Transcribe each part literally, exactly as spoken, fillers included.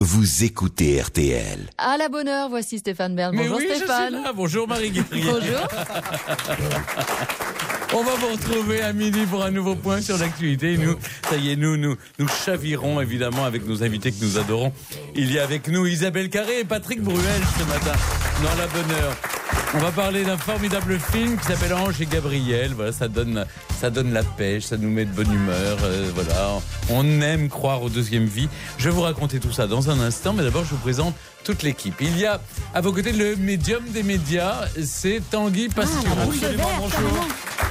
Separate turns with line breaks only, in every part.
Vous écoutez R T L.
À la bonne heure, voici Stéphane Bern.
Mais
Bonjour
oui,
Stéphane.
Je suis là. Bonjour Marie Guéry.
Bonjour.
On va vous retrouver à midi pour un nouveau point sur l'actualité. Nous, ça y est, nous, nous, nous chavirons évidemment avec nos invités que nous adorons. Il y a avec nous Isabelle Carré et Patrick Bruel ce matin dans la bonne heure. On va parler d'un formidable film qui s'appelle Ange et Gabriel. Voilà, ça donne, ça donne la pêche, ça nous met de bonne humeur. Euh, voilà, on aime croire aux deuxièmes vies. Je vais vous raconter tout ça dans un instant, mais d'abord je vous présente toute l'équipe. Il y a à vos côtés le médium des médias, c'est Tanguy Pastureau.
Ah,
Absolument, bonjour.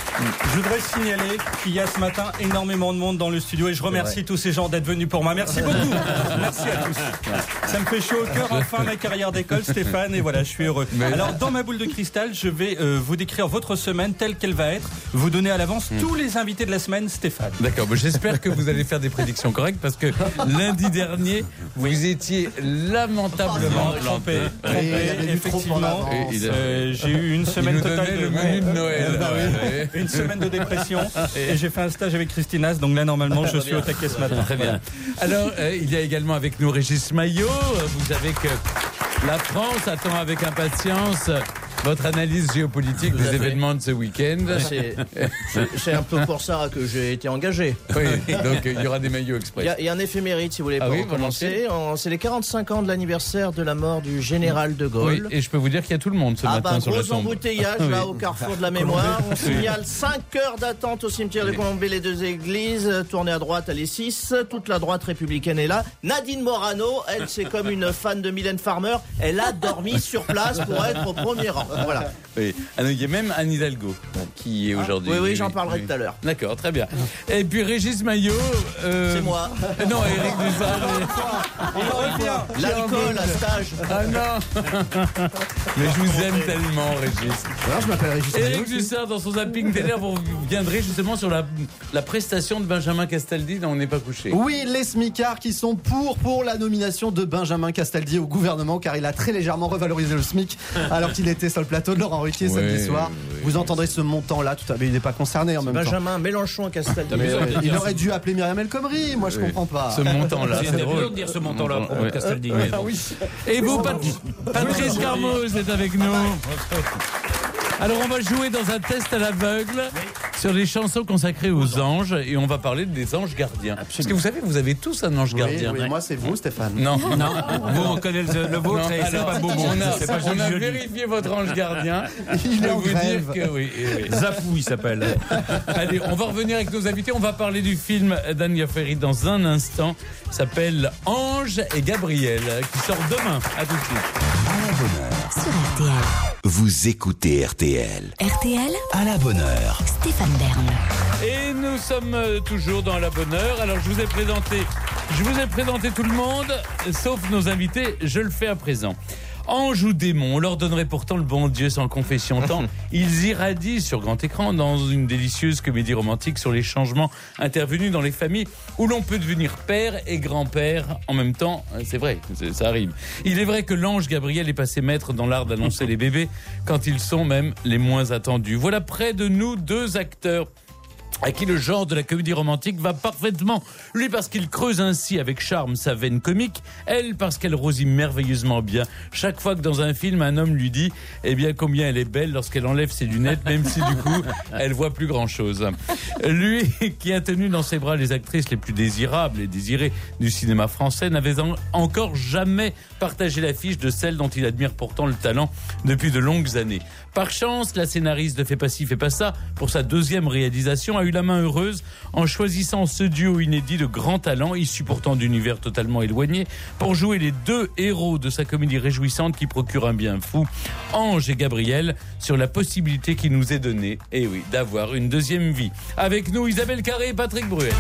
Je voudrais signaler qu'il y a ce matin énormément de monde dans le studio et je remercie tous ces gens d'être venus pour moi. Merci beaucoup. Merci à tous. Ça me fait chaud au cœur. Enfin, ma carrière d'école, Stéphane, et voilà, je suis heureux. Mais... Alors, dans ma boule de cristal, je vais euh, vous décrire votre semaine telle qu'elle va être. Vous donner à l'avance mmh. tous les invités de la semaine, Stéphane.
D'accord, bon, j'espère que vous allez faire des prédictions correctes parce que lundi dernier, vous étiez lamentablement
trompé. Trompé, effectivement.
Et il a...
euh, j'ai eu une semaine
il nous
totale de
le menu de Noël.
Ah, ouais. Une semaine de dépression et j'ai fait un stage avec Christinas, donc là normalement je suis au taquet ce matin.
Très bien. Alors euh, il y a également avec nous Régis Maillot. Vous savez que la France attend avec impatience votre analyse géopolitique des événements de ce week-end.
C'est, c'est un peu pour ça que j'ai été engagé.
Oui, donc il y aura des maillots express.
Il y a, il y a un éphéméride, si vous voulez,
ah
pour
oui,
commencer. C'est les quarante-cinq ans de l'anniversaire de la mort du général de Gaulle.
Oui, et je peux vous dire qu'il y a tout le monde ce
ah
matin
bah,
sur le
gros embouteillage
oui.
là au carrefour de la mémoire. On signale cinq heures d'attente au cimetière de Colombey, les deux églises. Tournez à droite, allez six. Toute la droite républicaine est là. Nadine Morano, elle c'est comme une fan de Mylène Farmer. Elle a dormi sur place pour être au premier rang. Voilà.
Oui. Alors, il y a même Anne Hidalgo qui est aujourd'hui.
Ah, oui, oui, j'en parlerai oui. tout à l'heure.
D'accord, très bien. Et puis Régis Maillot.
Euh... C'est moi.
Non, Éric Dussard.
Il revient. L'alcool à stage.
Ah non. Mais je vous aime tellement, Régis.
Alors, je m'appelle Régis Maillot.
Éric Dussard, dans son zapping télé, vous viendrez justement sur la, la prestation de Benjamin Castaldi dont on n'est pas couché.
Oui, les smicards qui sont pour, pour la nomination de Benjamin Castaldi au gouvernement, car il a très légèrement revalorisé le SMIC alors qu'il était sur le plateau de Laurent Ruquier oui, samedi soir. Oui, vous entendrez ce montant-là, tout à fait. Il n'est pas concerné en même
Benjamin
temps.
Benjamin Mélenchon Castaldi.
Mais, euh, il aurait dû appeler Myriam El Khomri. Moi, je oui. comprends pas.
Ce montant-là,
c'est, c'est drôle de dire ce montant-là à propos de Castaldi.
Euh, ah, oui.
Et vous, Pat- Patrice Carmoz est avec nous. Alors, on va jouer dans un test à l'aveugle sur les chansons consacrées aux anges et on va parler des anges gardiens. Absolument. Parce que vous savez, vous avez tous un ange
oui,
gardien.
Oui, moi, c'est vous, Stéphane.
Non, non.
Vous, on connaît le, le vôtre non, et c'est pas Bobo.
On a, pas on a vérifié votre ange gardien.
Il est en
vous
grève.
Dire que oui, oui.
Zapou, il s'appelle.
Allez, on va revenir avec nos invités. On va parler du film d'Anne Ferry dans un instant. Il s'appelle Ange et Gabriel, qui sort demain. À tout de suite.
À la bonne heure.
Sur R T L.
Vous écoutez R T L.
R T L.
À la bonne heure.
Stéphane Bern.
Et nous sommes toujours dans la bonne heure. Alors je vous ai présenté, je vous ai présenté tout le monde, sauf nos invités. Je le fais à présent. Ange ou démon, on leur donnerait pourtant le bon Dieu sans confession tant ils irradient sur grand écran dans une délicieuse comédie romantique sur les changements intervenus dans les familles où l'on peut devenir père et grand-père en même temps. C'est vrai, c'est, ça arrive. Il est vrai que l'ange Gabriel est passé maître dans l'art d'annoncer les bébés quand ils sont même les moins attendus. Voilà près de nous deux acteurs à qui le genre de la comédie romantique va parfaitement. Lui parce qu'il creuse ainsi avec charme sa veine comique, elle parce qu'elle rosit merveilleusement bien. Chaque fois que dans un film, un homme lui dit eh bien combien elle est belle lorsqu'elle enlève ses lunettes, même si du coup, elle voit plus grand-chose. Lui qui a tenu dans ses bras les actrices les plus désirables et désirées du cinéma français n'avait en- encore jamais partagé l'affiche de celle dont il admire pourtant le talent depuis de longues années. Par chance, la scénariste de Fais pas ci, fais pas ça, pour sa deuxième réalisation, a eu la main heureuse en choisissant ce duo inédit de grands talents, issus pourtant d'univers totalement éloignés, pour jouer les deux héros de sa comédie réjouissante qui procure un bien fou, Ange et Gabriel, sur la possibilité qui nous est donnée, et oui, d'avoir une deuxième vie. Avec nous, Isabelle Carré et Patrick Bruel.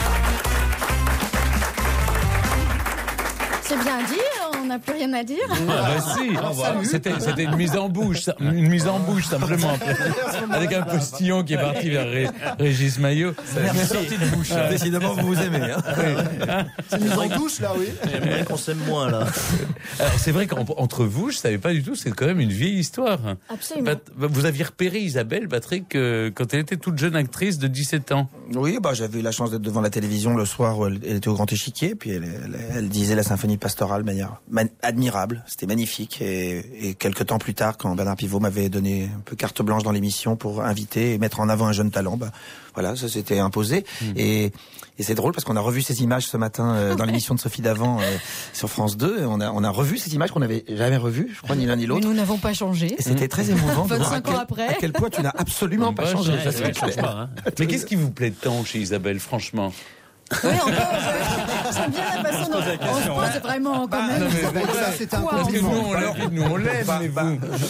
C'est bien dit, on n'a plus rien à dire.
Ah bah si, ah bah, c'était, c'était une mise en bouche, une mise en bouche simplement, avec un postillon qui est parti vers Ré, Régis Maillot.
Merci. Sortie de bouche.
Ah.
Décidément, vous vous aimez. Hein.
Oui.
C'est une grande douche, là, oui.
J'aimerais qu'on s'aime moins, là.
Alors c'est vrai qu'entre vous, je savais pas du tout, c'est quand même une vieille histoire.
Absolument.
Vous aviez repéré Isabelle, Patrick, euh, quand elle était toute jeune actrice de dix-sept ans.
Oui, bah j'avais eu la chance d'être devant la télévision le soir où elle, elle était au Grand Échiquier, puis elle, elle, elle disait la symphonie pastorale de manière man, admirable, c'était magnifique. Et, et quelques temps plus tard, quand Bernard Pivot m'avait donné un peu carte blanche dans l'émission pour inviter et mettre en avant un jeune talent, bah voilà, ça s'était imposé. Mmh. Et, et c'est drôle parce qu'on a revu ces images ce matin euh, dans l'émission de Sophie Davant euh, sur France deux. Et on a on a revu ces images qu'on n'avait jamais revues, je crois, ni l'un ni l'autre.
Mais nous n'avons pas changé.
Et c'était très émouvant.
vingt-cinq ans après.
À quel point tu n'as absolument pas changé.
Ouais, ça, ça change pas, hein. Mais qu'est-ce qui vous plaît tant chez Isabelle, franchement?
Oui, encore, j'aime bien la façon dont on se pose vraiment quand même.
Non, mais
Isabelle,
voilà,
ça, c'était un
Quoi,
parce que nous,
compliment.
on l'aime, nous, on l'aime,
Bah,
mais
bah,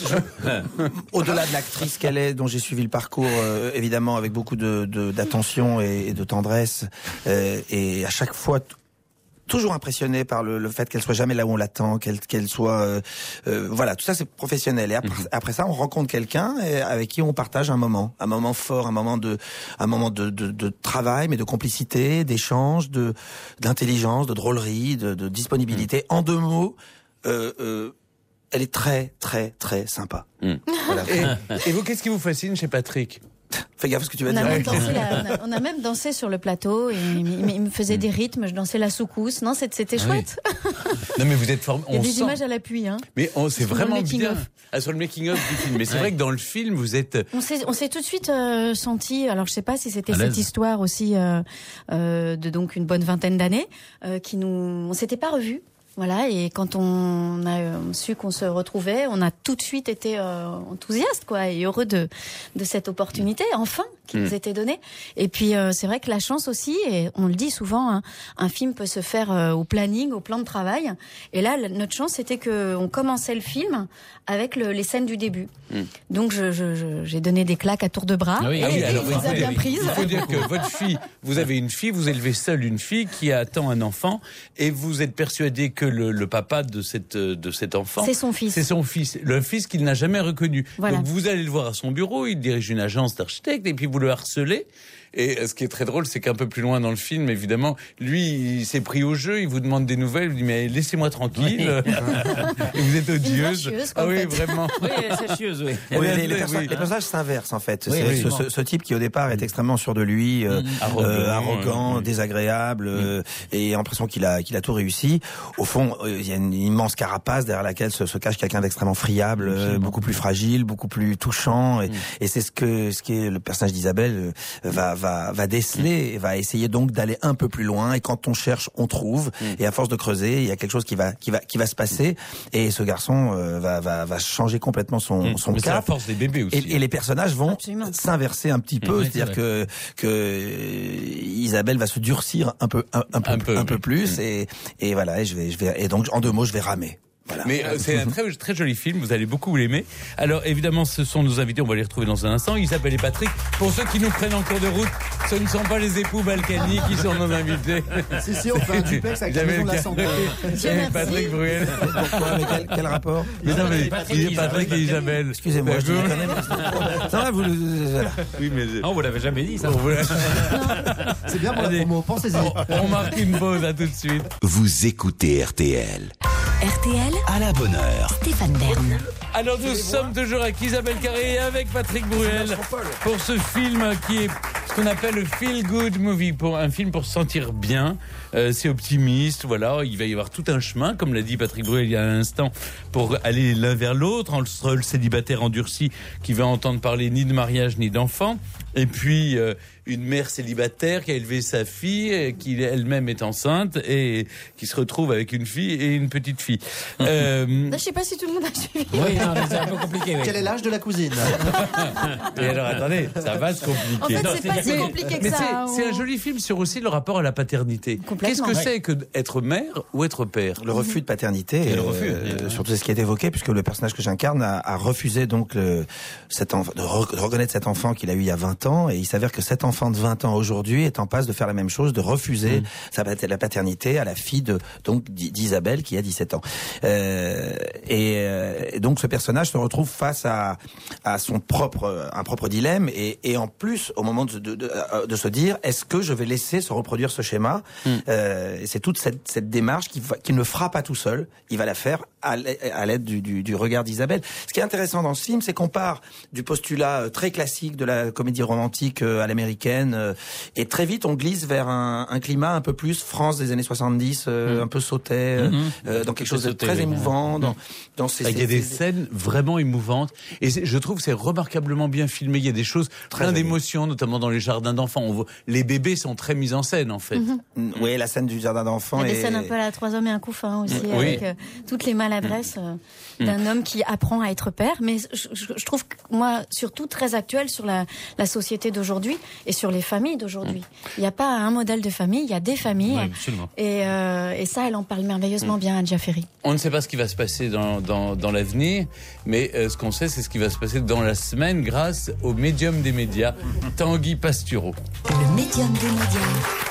vous.
Au-delà de l'actrice qu'elle est, dont j'ai suivi le parcours, euh, évidemment, avec beaucoup de, de, d'attention et, et de tendresse, euh, et à chaque fois, t- toujours impressionné par le, le fait qu'elle soit jamais là où on l'attend, qu'elle, qu'elle soit, euh, euh, voilà, tout ça c'est professionnel. Et après, mm-hmm. après ça, on rencontre quelqu'un avec qui on partage un moment, un moment fort, un moment de, un moment de, de, de travail, mais de complicité, d'échange, de, d'intelligence, de drôlerie, de, de disponibilité. Mm. En deux mots, euh, euh, elle est très, très, très sympa. Mm. Voilà.
Et, et vous, qu'est-ce qui vous fascine chez Patrick?
Fais gaffe à ce que tu vas
On a,
dire.
même dansé la- on, a, on a même dansé sur le plateau et il, il- il me faisait des rythmes, je dansais la soukous. Non, c'était, c'était
Ah oui.
chouette.
Non, mais vous êtes formé.
Il y a
On
des
sent.
images à l'appui. Hein.
Mais on, c'est
Sur le
vraiment
making
bien.
of.
Ah, sur le making-of du film. Mais c'est vrai que dans le film, vous êtes.
On s'est, on s'est tout de suite euh, senti. Alors je sais pas si c'était
À l'aise.
cette histoire aussi euh, euh, de donc une bonne vingtaine d'années euh, qui nous, on s'était pas revus. Voilà, et quand on a euh, su qu'on se retrouvait, on a tout de suite été euh, enthousiaste, quoi, et heureux de de cette opportunité, enfin, qui
Mm.
nous était donnée. Et puis euh, c'est vrai que la chance aussi, et on le dit souvent, hein, un film peut se faire euh, au planning, au plan de travail. Et là, la- notre chance, c'était que on commençait le film avec le, les scènes du début.
Mm.
Donc je, je, je- j'ai donné des claques à tour de bras.
Ah oui,
et
ah oui,
il
alors,
les
il
a
faut
bien
dire-
prises.
Il faut dire que votre fille, vous avez une fille, vous élevez seule une fille qui attend un enfant, et vous êtes persuadé que le, le papa de cette de cet enfant,
C'est son fils.
c'est son fils, le fils qu'il n'a jamais reconnu.
Voilà.
Donc vous allez le voir à son bureau, il dirige une agence d'architectes, et puis vous le harcelez. Et ce qui est très drôle, c'est qu'un peu plus loin dans le film, évidemment, lui, il s'est pris au jeu, il vous demande des nouvelles, il vous dit mais laissez-moi tranquille. Et vous êtes odieuse.
chieuse,
Ah
en
oui,
fait.
vraiment.
Oui, c'est chieuse, oui.
Oui,
Oui,
les, les,
oui,
perso-
oui.
les personnages s'inversent en fait.
Oui,
C'est
oui.
ce, ce, ce type qui au départ est extrêmement sûr de lui, euh,
Arrogant,
euh, arrogant,
ouais.
désagréable, euh, et a l'impression qu'il a qu'il a tout réussi. Au fond, euh, il y a une immense carapace derrière laquelle se, se cache quelqu'un d'extrêmement friable, euh, beaucoup plus fragile, beaucoup plus touchant. Et, et c'est ce que ce qui est le personnage d'Isabelle euh, va va va déceler, et va essayer donc d'aller un peu plus loin. Et quand on cherche, on trouve. Et à force de creuser, il y a quelque chose qui va qui va qui va se passer. Et ce garçon euh, va va va changer complètement son son
Mais c'est la
cap.
force des bébés aussi.
Et, et les personnages vont
Absolument.
s'inverser un petit peu,
Mmh,
c'est-à-dire que que euh, Isabelle va se durcir un peu un, un peu
Un peu,
un peu
oui.
plus, et et voilà, et je vais je vais et donc en deux mots je vais ramer. Voilà.
Mais euh, c'est un très, très joli film, vous allez beaucoup l'aimer. Alors évidemment, ce sont nos invités, on va les retrouver dans un instant, Isabelle et Patrick. Pour ceux qui nous prennent en cours de route, ce ne sont pas les époux Balkany qui sont nos invités.
Si, si, on fait un duplex avec la
Isabelle
maison de la santé.
Dieu
et
merci.
Patrick Bruel.
Pourquoi, mais quel, quel rapport?
Mais non, mais
Patrick
il est
et
Patrick et Isabelle.
Excusez-moi, je dis
D'accord.
quand même. Ça va, vous le- voilà.
Oui, mais...
Non, vous l'avez jamais dit, ça.
Bon, voilà.
C'est bien pour la
Allez.
promo, pensez-y.
on, on marque une pause, à tout de suite.
Vous écoutez R T L.
R T L,
À la bonne heure.
Stéphane Bern.
Alors nous sommes toujours avec Isabelle Carré et avec Patrick Bruel pour ce film qui est ce qu'on appelle le feel good movie, pour un film pour se sentir bien. Euh, c'est optimiste, voilà. Il va y avoir tout un chemin, comme l'a dit Patrick Bruel il y a un instant, pour aller l'un vers l'autre entre le célibataire endurci qui va entendre parler ni de mariage ni d'enfant, et puis euh, une mère célibataire qui a élevé sa fille, euh, qui elle-même est enceinte et qui se retrouve avec une fille et une petite fille. Euh,
Je sais pas si tout le monde a suivi.
Oui, non, mais c'est un peu compliqué, oui.
Quel est l'âge de la cousine?
et alors attendez, ça va se compliquer.
En fait,
Non,
c'est
c'est
pas
bien.
si
Mais-
compliqué que
mais
ça.
c'est-
hein.
c'est un joli film sur aussi le rapport à la paternité.
Complètement.
Qu'est-ce que
Ouais.
c'est que d'être mère ou être père?
Le refus de paternité,
Et le
euh,
refus,
euh,
oui.
surtout c'est ce qui est évoqué, puisque le personnage que j'incarne a, a refusé donc le, cet enf- de, re- de reconnaître cet enfant qu'il a eu il y a vingt ans, et il s'avère que cet enfant de vingt ans aujourd'hui est en passe de faire la même chose, de refuser sa pat- la paternité à la fille de donc d'I- d'Isabelle qui a dix-sept ans. Euh, et, euh, et donc ce personnage se retrouve face à à son propre un propre dilemme, et, et en plus au moment de, de, de, de se dire est-ce que je vais laisser se reproduire ce schéma. Euh, et c'est toute cette, cette démarche qu'il va- qu'il ne fera pas tout seul, il va la faire à l'aide à l'aide du, du, du regard d'Isabelle. Ce qui est intéressant dans ce film, c'est qu'on part du postulat euh, très classique de la comédie rom- romantique euh, à l'américaine. Euh, et très vite, on glisse vers un, un climat un peu plus France des années soixante-dix, euh, mmh. un peu sautais, mmh. euh, dans quelque chose de sauté, très oui. émouvant. Dans, dans ces,
il y a des
ces...
scènes vraiment émouvantes. Et je trouve que c'est remarquablement bien filmé. Il y a des choses, très plein d'émotions, notamment dans les jardins d'enfants. On voit, les bébés sont très mis en scène, en fait.
Mmh. Oui, la scène du jardin d'enfants.
Il y a des
est...
scènes un peu à la Trois hommes et un couffin aussi,
oui.
avec euh, toutes les maladresses euh, d'un mmh. homme qui apprend à être père. Mais je, je, je trouve que, moi, surtout très actuel sur la, la société d'aujourd'hui et sur les familles d'aujourd'hui. Mmh. Il n'y a pas un modèle de famille, il y a des familles.
Oui, absolument.
Et, euh, et ça, elle en parle merveilleusement mmh. bien, Hadja Ferry.
On ne sait pas ce qui va se passer dans, dans, dans l'avenir, mais euh, ce qu'on sait, c'est ce qui va se passer dans la semaine grâce au médium des médias, Tanguy Pastureau.
Le médium des médias.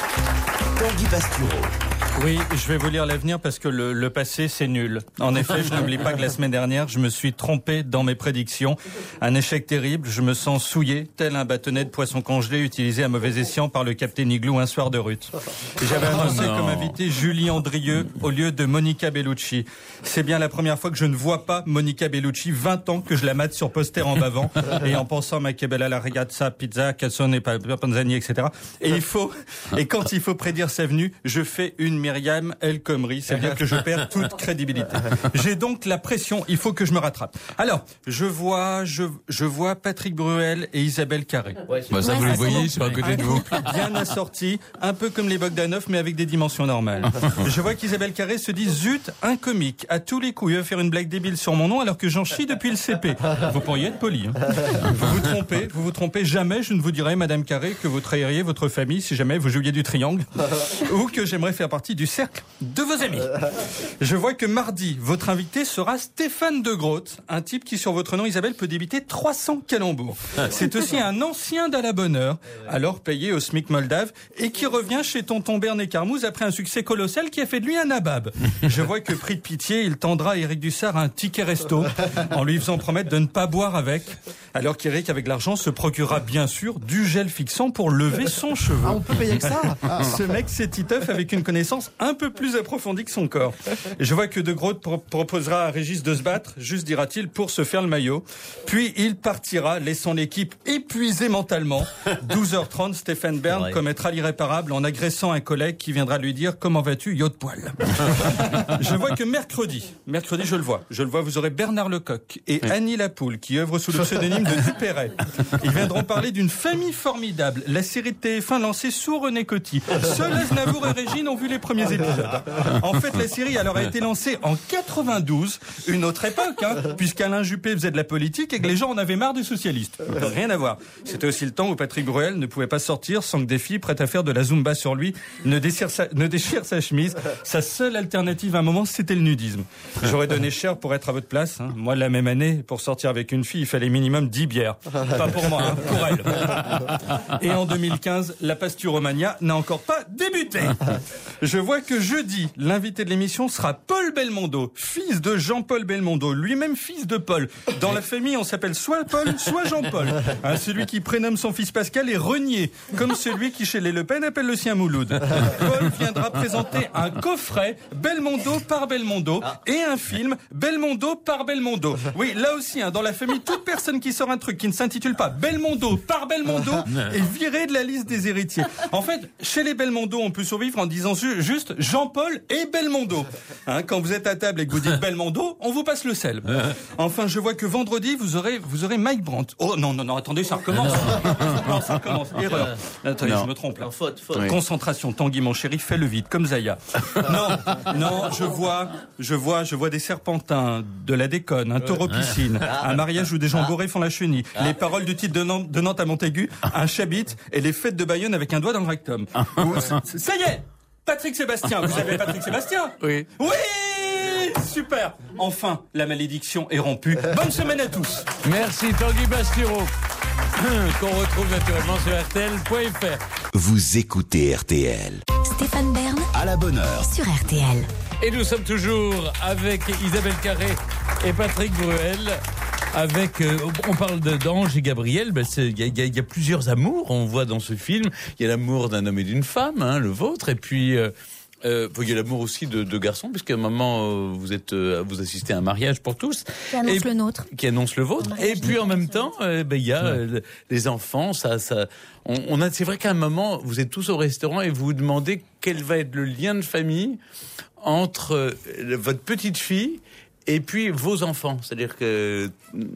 Tanguy Pastureau.
Oui, je vais vous lire l'avenir parce que le, le passé, c'est nul. En effet, je n'oublie pas que la semaine dernière, je me suis trompé dans mes prédictions. Un échec terrible, je me sens souillé, tel un bâtonnet de poisson congelé utilisé à mauvais escient par le capitaine Igloo un soir de rut. J'avais annoncé oh comme invité Julie Andrieux au lieu de Monica Bellucci. C'est bien la première fois que je ne vois pas Monica Bellucci, vingt ans que je la mate sur poster en bavant et en pensant ma che bella la ragazza, pizza, calzone, panzani, et cetera. Et il faut, et quand il faut prédire sa venue, je fais une Myriam El Khomri, c'est-à-dire que je perds toute crédibilité. J'ai donc la pression, il faut que je me rattrape. Alors, je vois, je, je vois Patrick Bruel et Isabelle Carré.
Ouais, bah ça, ouais, vous les voyez, sur un côté de vous.
Bien assorti, un peu comme les Bogdanov, mais avec des dimensions normales. Je vois qu'Isabelle Carré se dit, zut, un comique, à tous les coups, il va faire une blague débile sur mon nom alors que j'en chie depuis le C P. Vous pourriez être poli. Hein. Vous vous trompez, vous vous trompez, jamais je ne vous dirai, Madame Carré, que vous trahiriez votre famille si jamais vous jouiez du triangle, ou que j'aimerais faire partie du cercle de vos amis. Je vois que mardi, votre invité sera Stéphane de Groot, un type qui sur votre nom, Isabelle, peut débiter trois cents calembours. C'est aussi un ancien d'à la bonne heure, alors payé au SMIC moldave, et qui revient chez tonton Bernet Carmouze après un succès colossal qui a fait de lui un nabab. Je vois que pris de pitié, il tendra à Éric Dussart un ticket resto, en lui faisant promettre de ne pas boire avec, alors qu'Éric, avec l'argent, se procurera bien sûr du gel fixant pour lever son cheveu.
Ah, on peut payer que ça.
Ce mec, c'est Titeuf avec une connaissance un peu plus approfondie que son corps. Et je vois que De Groot pro- proposera à Régis de se battre, juste dira-t-il, pour se faire le maillot. Puis il partira, laissant l'équipe épuisée mentalement. douze heures trente, Stéphane Bern commettra l'irréparable en agressant un collègue qui viendra lui dire « Comment vas-tu, yo de poil ?» Je vois que mercredi, mercredi je le vois, je le vois, vous aurez Bernard Lecoq et Annie Lapoule qui œuvrent sous le pseudonyme de Dupéret. Ils viendront parler d'une famille formidable, la série de T F un lancée sous René Coty. Seuls Aznavour et Régine ont vu les premiers épisodes. En fait, la série alors a été lancée en quatre-vingt-douze, une autre époque, hein, puisqu'Alain Juppé faisait de la politique et que les gens en avaient marre des socialistes. Rien à voir. C'était aussi le temps où Patrick Bruel ne pouvait pas sortir sans que des filles prêtes à faire de la zumba sur lui ne déchirent sa, ne déchirent sa chemise. Sa seule alternative à un moment, c'était le nudisme. J'aurais donné cher pour être à votre place. Hein. Moi, la même année, pour sortir avec une fille, il fallait minimum dix bières. Pas pour moi, hein, pour elle. Et en deux mille quinze, la Pasturomania n'a encore pas débuté. Je vois que jeudi, l'invité de l'émission sera Paul Belmondo, fils de Jean-Paul Belmondo, lui-même fils de Paul. Dans la famille, on s'appelle soit Paul, soit Jean-Paul. Hein, celui qui prénomme son fils Pascal est renié, comme celui qui chez les Le Pen appelle le sien Mouloud. Paul viendra présenter un coffret Belmondo par Belmondo et un film Belmondo par Belmondo. Oui, là aussi, hein, dans la famille, toute personne qui sort un truc qui ne s'intitule pas Belmondo par Belmondo est virée de la liste des héritiers. En fait, chez les Belmondo, on peut survivre en disant ju- juste Jean-Paul et Belmondo. Hein, quand vous êtes à table et que vous dites Belmondo, on vous passe le sel. Enfin, je vois que vendredi, vous aurez, vous aurez Mike Brandt. Oh non, non, non, attendez, ça recommence. Non, ça recommence. Erreur. Attendez, non. Je me trompe là.
Faute, faute.
Oui. Concentration, Tanguy, mon chéri, fais le vide, comme Zaya. Non, non, je vois, je vois, je vois des serpentins, de la déconne, un taureau piscine, un mariage où des gens bourrés font la chenille, les paroles du titre de Nantes, de Nantes à Montaigu, un chabit et les fêtes de Bayonne avec un doigt dans le rectum. Ou, ça y est! Patrick Sébastien, vous avez Patrick Sébastien?
Oui.
Oui! Super! Enfin, la malédiction est rompue. Bonne semaine à tous!
Merci Tanguy Pastureau, qu'on retrouve naturellement sur R T L point F R.
Vous écoutez R T L.
Stéphane Bern
À la bonne heure.
sur R T L.
Et nous sommes toujours avec Isabelle Carré et Patrick Bruel. Avec, euh, on parle de, d'Ange et Gabriel, ben il y a, y a plusieurs amours, on voit dans ce film. Il y a l'amour d'un homme et d'une femme, hein, le vôtre, et puis euh, euh, il y a l'amour aussi de, de garçons, puisqu'à un moment, euh, vous êtes, euh, vous assistez à un mariage pour tous.
Qui annonce
et,
le nôtre.
Qui annonce le vôtre. Et puis en même temps, euh, ben, il y a euh, les enfants, ça, ça, on, on a, c'est vrai qu'à un moment, vous êtes tous au restaurant et vous vous demandez quel va être le lien de famille entre euh, votre petite fille et puis vos enfants, c'est-à-dire que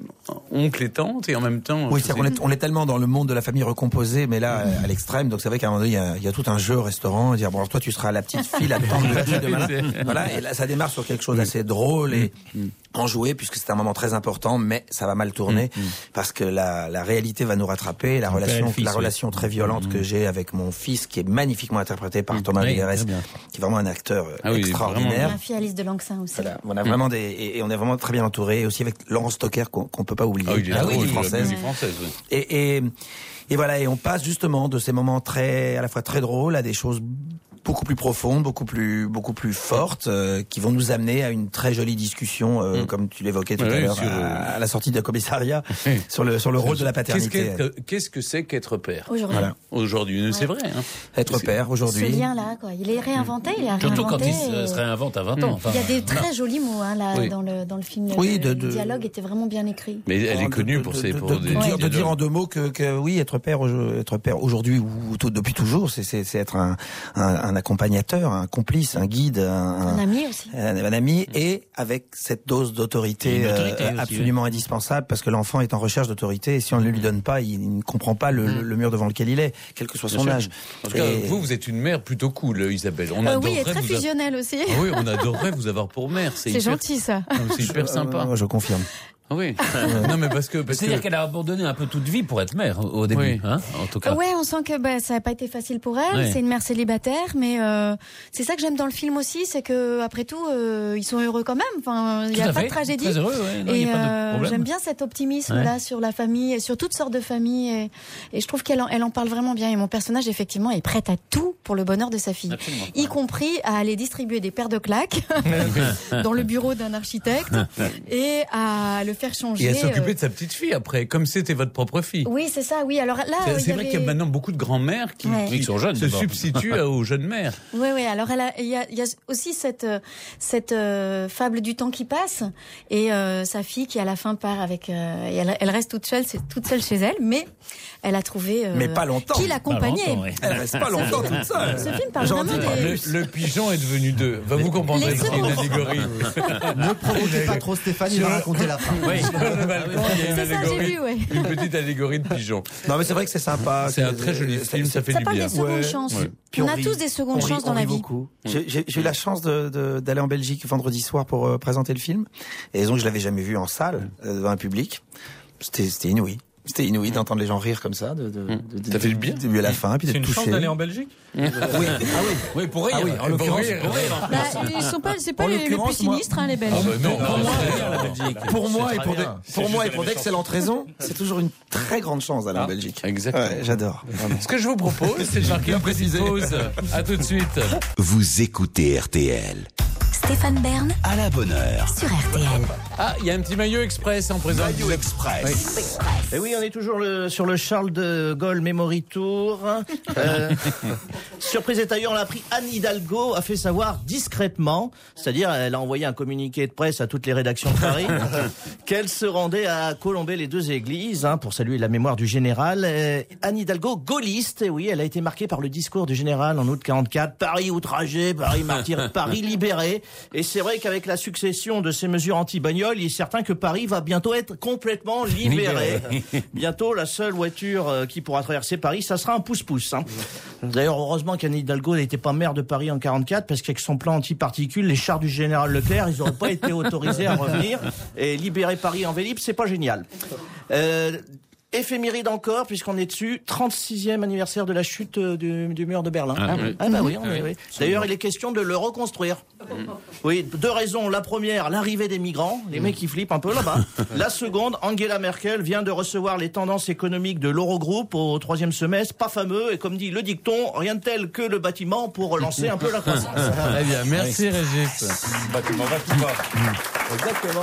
oncle et tante, et en même temps...
Oui, c'est qu'on est, on est tellement dans le monde de la famille recomposée, mais là, à l'extrême, donc c'est vrai qu'à un moment donné, il y a, il y a tout un jeu au restaurant, dire, bon, alors toi, tu seras la petite fille, la tante de la fille de malin. Voilà, et là, ça démarre sur quelque chose d'assez drôle et enjoué, puisque c'est un moment très important, mais ça va mal tourner, mmh. parce que la, la réalité va nous rattraper, la relation, fils, la relation oui. très violente mmh. que j'ai avec mon fils, qui est magnifiquement interprété par mmh. Thomas oui, Rigueres, qui est vraiment un acteur
ah oui,
extraordinaire.
Ma fille Alice de Langsin aussi.
Voilà, on a vraiment mmh. des, et, et on est vraiment très bien entouré, et aussi avec Laurence Stocker, qu'on, qu'on peut pas oublier.
Ah oui,
ah,
oui,
oui, française.
française oui.
Et, et, et voilà, et on passe justement de ces moments très, à la fois très drôles à des choses beaucoup plus profondes, beaucoup plus, beaucoup plus fortes, euh, qui vont nous amener à une très jolie discussion, euh, mmh. comme tu l'évoquais tout oui, à l'heure, sur, à, à la sortie d'un commissariat, sur le sur le rôle de la paternité.
Qu'est-ce, qu'est-ce que c'est qu'être père
aujourd'hui voilà.
Aujourd'hui, ouais. c'est vrai. Hein.
Être père aujourd'hui.
Ce lien-là, quoi. Il est réinventé, il est réinventé.
Surtout quand il se, se réinvente à vingt ans. Enfin,
il y a des très jolis mots hein, là oui. dans le dans le film.
Oui,
le,
de,
le dialogue était vraiment bien écrit.
Mais elle est connue pour ses pour
des dire de dire en deux mots que que oui, être père être père aujourd'hui ou depuis toujours, c'est c'est c'est être un un accompagnateur, un complice, un guide, un,
un ami aussi,
un, un ami, et avec cette dose d'autorité, autorité euh, aussi, absolument oui. indispensable, parce que l'enfant est en recherche d'autorité, et si on ne lui donne pas, il, il ne comprend pas le, mmh. le mur devant lequel il est, quel que soit son Bien âge.
En tout cas, et... vous, vous êtes une mère plutôt cool, Isabelle. On
euh, oui, et très fusionnelle a... aussi.
Ah oui, on adorerait vous avoir pour mère. C'est,
c'est
hyper...
gentil ça.
Non, c'est hyper sympa.
Euh, je confirme.
Oui. non mais parce que parce
c'est-à-dire
que...
qu'elle a abandonné un peu toute vie pour être mère au début,
oui.
hein, en tout cas.
Ouais, on sent que bah, ça n'a pas été facile pour elle. Ouais. C'est une mère célibataire, mais euh, c'est ça que j'aime dans le film aussi, c'est que après tout, euh, ils sont heureux quand même. Enfin, il n'y a pas fait. de tragédie.
Très heureux, ouais. Non,
et
y a pas de
euh, j'aime bien cet optimisme ouais. là sur la famille, et sur toutes sortes de familles. Et, et je trouve qu'elle en, elle en parle vraiment bien. Et mon personnage, effectivement, est prête à tout pour le bonheur de sa fille, Absolument. y ouais. compris à aller distribuer des paires de claques dans le bureau d'un architecte et à le faire changer.
Et à s'occuper de sa petite fille après, comme c'était votre propre fille.
Oui, c'est ça, oui. Alors là,
c'est, c'est vrai avait... qu'il y a maintenant beaucoup de grands-mères qui,
ouais.
qui, qui sont jeunes, se d'abord. substituent aux jeunes mères.
Oui, oui. Alors elle a, il y a, il y a aussi cette cette euh, fable du temps qui passe, et euh, sa fille qui à la fin part avec, euh, et elle, elle reste toute seule, c'est toute seule chez elle, mais elle a trouvé euh,
mais pas longtemps.
qui l'accompagnait.
Pas longtemps, oui. Elle reste pas longtemps toute seule.
Ce film parle vraiment des...
le, le pigeon est devenu deux. Va vous comprendrez que c'est une allégorie.
Ne provoquez pas trop Stéphane, il va raconter la fin.
Oui. Sur le balcon, il y a une
c'est
allégorie.
Ça, j'ai vu, ouais.
Une petite allégorie de pigeon.
Non mais c'est vrai que c'est sympa.
C'est un très joli film, ça fait
ça
du
bien.
bien.
Ça parle des secondes chances. Ouais.
Puis
on,
on
a
rit,
tous des secondes chances dans la vie.
Beaucoup. J'ai, j'ai, j'ai eu la chance de, de, d'aller en Belgique vendredi soir pour euh, présenter le film. Et donc je l'avais jamais vu en salle, euh, devant un public. C'était, c'était inouï. C'était inouï d'entendre les gens rire comme ça, de, de, de, de
ça fait du bien.
Du début à la fin, puis
c'est
d'être touché.
C'est une chance d'aller en Belgique.
Oui, ah oui,
oui, pour rire.
Ah oui, en l'occurrence,
pour rire.
Bah, ils sont pas, c'est pas les, les plus sinistres, moi... hein, les Belges.
Ah bah non,
pour,
non,
moi,
la Belgique.
pour moi et pour, de, pour moi et pour d'excellentes raisons, c'est toujours une très grande chance d'aller ah, en Belgique.
Exactement.
Ouais, j'adore. Vraiment.
Ce que je vous propose, c'est de marquer une petite pause. À tout de suite.
Vous écoutez R T L.
Stéphane Bern
à la bonne heure
sur R T L.
Ah, il y a un petit maillot express en présence.
Maillot express.
Oui. Et oui, on est toujours le, sur le Charles de Gaulle Memory Tour. Euh, surprise est ailleurs, on l'a appris. Anne Hidalgo a fait savoir discrètement, c'est-à-dire elle a envoyé un communiqué de presse à toutes les rédactions de Paris, qu'elle se rendait à Colombey-les-Deux-Églises hein, pour saluer la mémoire du général. Euh, Anne Hidalgo, gaulliste, et oui, elle a été marquée par le discours du général en août quarante-quatre. Paris outragé, Paris martyr, Paris libéré. Et c'est vrai qu'avec la succession de ces mesures anti-bagnoles, il est certain que Paris va bientôt être complètement libéré. Bientôt, la seule voiture qui pourra traverser Paris, ça sera un pouce-pouce. Hein. D'ailleurs, heureusement qu'Anne Hidalgo n'était pas maire de Paris en quarante-quatre, parce qu'avec son plan anti-particules, les chars du général Leclerc, ils n'auraient pas été autorisés à revenir. Et libérer Paris en Vélib, c'est pas génial. Euh, Éphéméride encore, puisqu'on est dessus, trente-sixième anniversaire de la chute du, du mur de Berlin.
Ah, oui.
ah bah oui, on est, oui. D'ailleurs, il est question de le reconstruire. Oui, deux raisons. La première, l'arrivée des migrants, les mecs qui flippent un peu là-bas. La seconde, Angela Merkel vient de recevoir les tendances économiques de l'Eurogroupe au troisième semestre, pas fameux, et comme dit le dicton, rien de tel que le bâtiment pour relancer un peu la croissance.
Très bien, merci Régis.
Bâtiment va tout bas.
Exactement.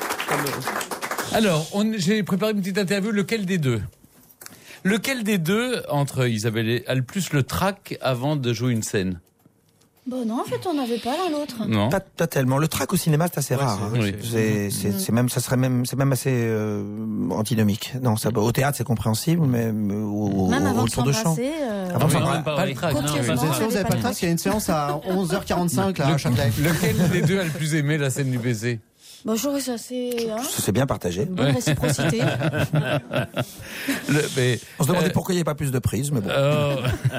Alors, on, j'ai préparé une petite interview. Lequel des deux Lequel des deux, entre Isabelle, a le plus le trac avant de jouer une scène?
Bon, non, en fait, on n'avait pas l'un l'autre.
Non.
Pas, pas tellement. Le track au cinéma, c'est assez
Ouais,
rare.
c'est-
hein.
oui.
C'est, c'est, c'est même, ça serait même, c'est même assez euh, antinomique. Non, ça, au théâtre, c'est compréhensible, mais au,
Même
au,
avant
au
de
tour de chant.
s'embrasser. euh,
Avant de
Oui,
s'embrasser.
non, pas le track.
Contre
non,
les
pas
gens.
le
Vous êtes sûr, vous
j'avais
avez
pas
pas
le
de trac, il y a une séance à onze heures quarante-cinq là, à Châtelet.
Lequel des deux a le plus aimé la scène du baiser?
Bon, je trouve que ça, c'est hein,
Ça s'est bien partagé.
une bonne réciprocité.
Le- mais,
On se demandait
euh,
pourquoi il n'y avait pas plus de prises, mais bon.
euh,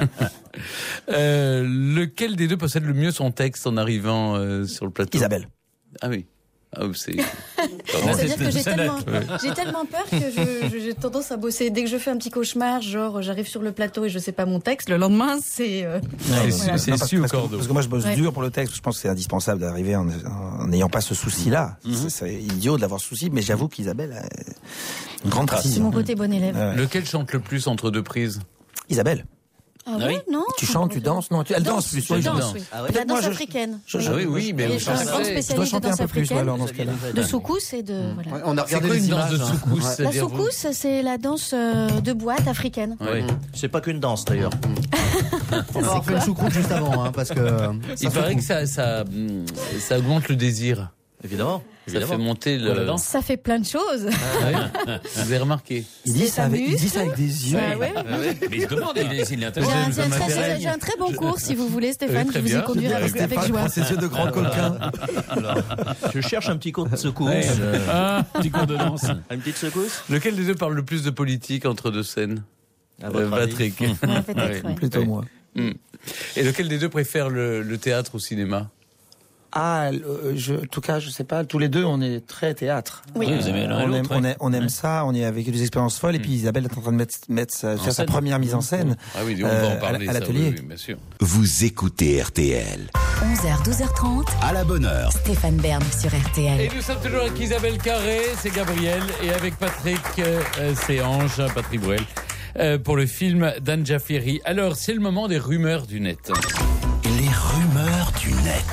euh, lequel des deux possède le mieux son texte en arrivant euh, sur le plateau?
Isabelle.
Ah oui. Ah, c'est...
C'est-à-dire que j'ai tellement, j'ai tellement peur que je- je- j'ai tendance à bosser. Dès que je fais un petit cauchemar, genre j'arrive sur le plateau et je sais pas mon texte, le lendemain c'est. euh,
C'est su-
voilà.
c'est
Non, parce,
su au
parce que,
cordeau.
parce que moi je bosse
Ouais.
dur pour le texte, je pense que c'est indispensable d'arriver en en n'ayant pas ce souci-là. C'est, c'est idiot d'avoir ce souci, mais j'avoue qu'Isabelle a une grande
C'est
précision.
mon côté bon élève.
Ouais.
Lequel chante le plus entre deux prises?
Isabelle,
Ah ouais,
oui.
non.
tu chantes, tu danses, non, tu, elle danse, plus.
Je
toi, je
danse,
danse.
oui.
Ah ouais.
La
Peut-être moi,
danse
je-
africaine.
je- je-
Ah oui, oui, mais
Et
vous
je suis une grande
chantez.
Je dois
spécialiste de
chanter un
danse
peu plus,
africaine,
alors, dans ce cas-là.
de soukous et de voilà.
Ouais, on a
C'est
regardé
quoi
les
une danse de
images.
soukous?
La
c'est-à-dire vous-
soukous, c'est la danse euh, de boîte africaine.
Oui.
C'est pas qu'une danse d'ailleurs.
On va avoir fait une choucroute juste avant, hein, parce que. euh,
Il
ça
paraît
fait
que ça, ça, hum, ça augmente le désir.
Évidemment.
Ça fait monter le...
la danse.
Ça fait plein de choses.
Ouais. Vous avez remarqué?
Il dit,
C'est
ça avec, il dit
muscle.
ça avec des yeux.
Ah ouais.
Mais il se demande, il est, il est
J'ai
intéressant.
un,
ça
j'ai un très-
m'intéresse.
j'ai un très bon cours, si vous voulez, Stéphane,
Oui, très
qui vous
bien.
y conduira avec, avec
Stéphane
joie.
prend ses yeux de grand coquin.
Je cherche un petit coup de secousse.
Ouais,
Euh,
Ah,
Petit cours de danse.
Une petite secousse.
lequel des deux parle le plus de politique entre deux scènes?
À votre
Euh,
avis.
Patrick.
Ouais, peut-être, ouais.
Plutôt
Ouais.
moi.
Hum. Et lequel des deux préfère le, le théâtre au cinéma?
Ah, euh, je, en tout cas, je sais pas. Tous les deux, on est très théâtre.
Oui.
Oui, vous aimez l'un et
On aime,
l'autre.
on
ouais.
aime, on aime ça. On y a vécu des expériences folles. Et puis Isabelle est en train de mettre, mettre sa, faire sa
scène.
première mise en scène.
Ah oui, on va
Euh,
en parler.
à
ça,
l'atelier.
oui, oui, bien sûr.
Vous écoutez R T L.
onze heures, douze heures trente,
À la bonne heure.
Stéphane Bern sur R T
Et
L.
nous sommes toujours avec Isabelle Carré, c'est Gabriel, et avec Patrick, euh, euh, c'est Ange, Patrick Bruel, euh, pour le film d'Anne Jafferi. Alors, c'est le moment des rumeurs du net.
Les rumeurs du net.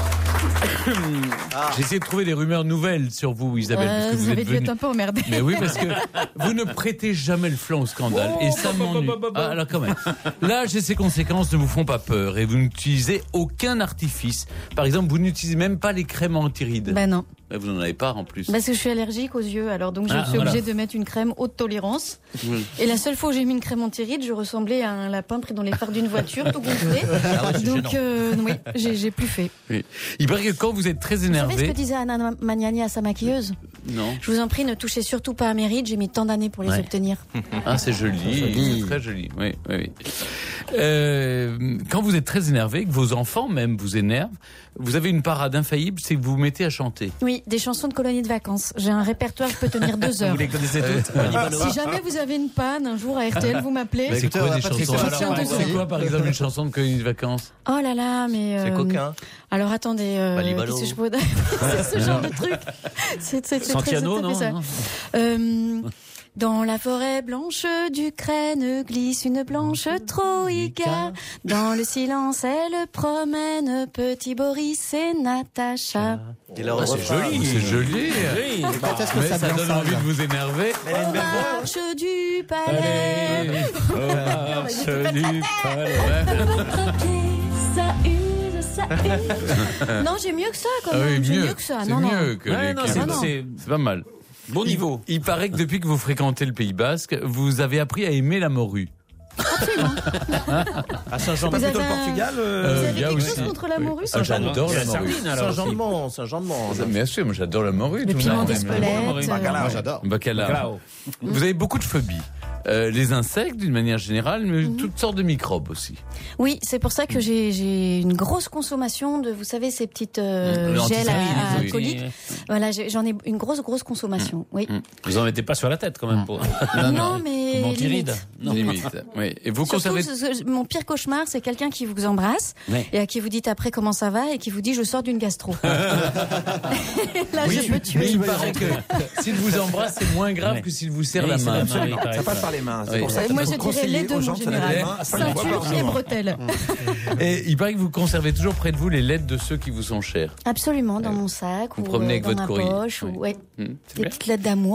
J'ai essayé de trouver des rumeurs nouvelles sur vous, Isabelle, parce
Euh,
que
vous
vous
avez
êtes
dû être
venue.
un peu emmerdé.
Mais oui, parce que vous ne prêtez jamais le flanc au scandale. Et ça m'ennuie. Ah, alors quand même. L'âge et ses conséquences ne vous font pas peur. Et vous n'utilisez aucun artifice. Par exemple, vous n'utilisez même pas les crèmes anti-rides.
Bah non,
Vous n'en avez pas en plus.
parce que je suis allergique aux yeux, alors donc je
Ah,
suis
voilà.
obligée de mettre une crème haute tolérance.
Oui.
Et la seule fois où j'ai mis une crème anti-rides, je ressemblais à un lapin pris dans les phares d'une voiture, tout gonflé.
Ah ouais, c'est
Donc euh, oui, j'ai j'ai plus fait.
Oui. Il paraît que quand vous êtes très
Vous savez ce
énervé.
que disait Anna Magnani à sa maquilleuse?
Non.
Je vous en prie, ne touchez surtout pas à mes rides, j'ai mis tant d'années pour les
Ouais.
obtenir.
Ah, c'est joli,
joli.
c'est très joli. Oui, oui, oui. Euh, quand vous êtes très énervé, que vos enfants même vous énervent, vous avez une parade infaillible, c'est que vous vous mettez à chanter.
Oui, des chansons de colonies de vacances. J'ai un répertoire qui peut tenir deux heures.
Vous les connaissez toutes?
Si jamais vous avez une panne un jour à R T L, vous m'appelez.
C'est
écoutez,
quoi
on va
des
pas
chansons
tricher,
ça tiens deux
C'est
heures.
quoi par exemple une chanson de colonie de vacances?
Oh là là, mais.
C'est
euh,
coquin.
Alors attendez, euh,
Balibalo.
qu'est-ce que je peux dire C'est ce genre de truc. C'est c'est- c'est très
Santiano,
c'est
non,
ça.
non.
Euh, Dans la forêt blanche d'Ukraine glisse une blanche troïka. Dans le silence, elle promène petit Boris et Natacha.
Et le
Ah, c'est
refrain.
joli, c'est joli.
Oui.
Quand est-ce que
Mais
ça
ça
vient,
donne
ça,
envie
là
de vous énerver.
Au marche du palais. Ça use, ça use. Non, j'ai mieux que ça quand
Ah
même.
oui,
J'ai
mieux.
mieux que ça.
C'est
Non, non.
mieux que
Ouais,
les
non,
que-
c'est-
non.
c'est
C'est pas mal.
bon niveau.
Il, il paraît que depuis que vous fréquentez le Pays Basque, vous avez appris à aimer la morue.
Absolument.
À Saint-Jean,
Vous
plutôt
avez
le
un-
Portugal.
Vous
euh,
Euh,
avez
il y a
quelque
aussi-
chose contre la
oui.
morue,
Ah,
Saint-Jean?
j'adore la morue.
Sardine, alors.
Saint-Jean-de-Mont, Saint-Jean-de-Mont.
Bien sûr, moi j'adore la morue.
Le
tout
piment
monde aime.
d'Espelette.
Bacalao.
euh,
j'adore.
Bacalao.
Bacalao.
Vous avez beaucoup de phobies. Euh, les insectes d'une manière générale, mais
Mhm.
toutes sortes de microbes aussi.
Oui, c'est pour ça que j'ai j'ai une grosse consommation de, vous savez, ces petites euh,
Le
gels
antiseptique,
à-
oui.
alcooliques. Voilà, j'ai- j'en ai une grosse, grosse consommation. Oui.
Vous en mettez pas sur la tête quand même pour.
Non, mais
Comme anti-rides.
limite.
Non.
Limite. Oui. Et vous
Surtout,
conservez.
ce- ce- mon pire cauchemar, c'est quelqu'un qui vous embrasse
Ouais.
et à qui vous dites après comment ça va et qui vous dit je sors d'une gastro. Là,
Oui,
je peux
mais
tuer.
il paraît que s'il vous embrasse, c'est moins grave
Ouais.
que s'il vous serre
Oui,
la
c'est
main.
la main, oui,
Absolument.
pareil,
Ça passe
ça.
par les mains. C'est
Oui.
pour ça qu'il
Moi,
faut
je dirais
conseiller
les deux,
aux
mon
gens de se laver les
général.
mains cinq fois par
Ceinture et
jour.
bretelles.
Et il paraît que vous conservez toujours près de vous les lettres de ceux qui vous sont chers.
Absolument, dans
Ouais.
mon sac
Vous
ou
promenez
euh,
avec
dans
votre
ma
courrier.
poche. Ou,
Oui.
ouais,
Hum, c'est
des
bien.
petites lettres d'amour.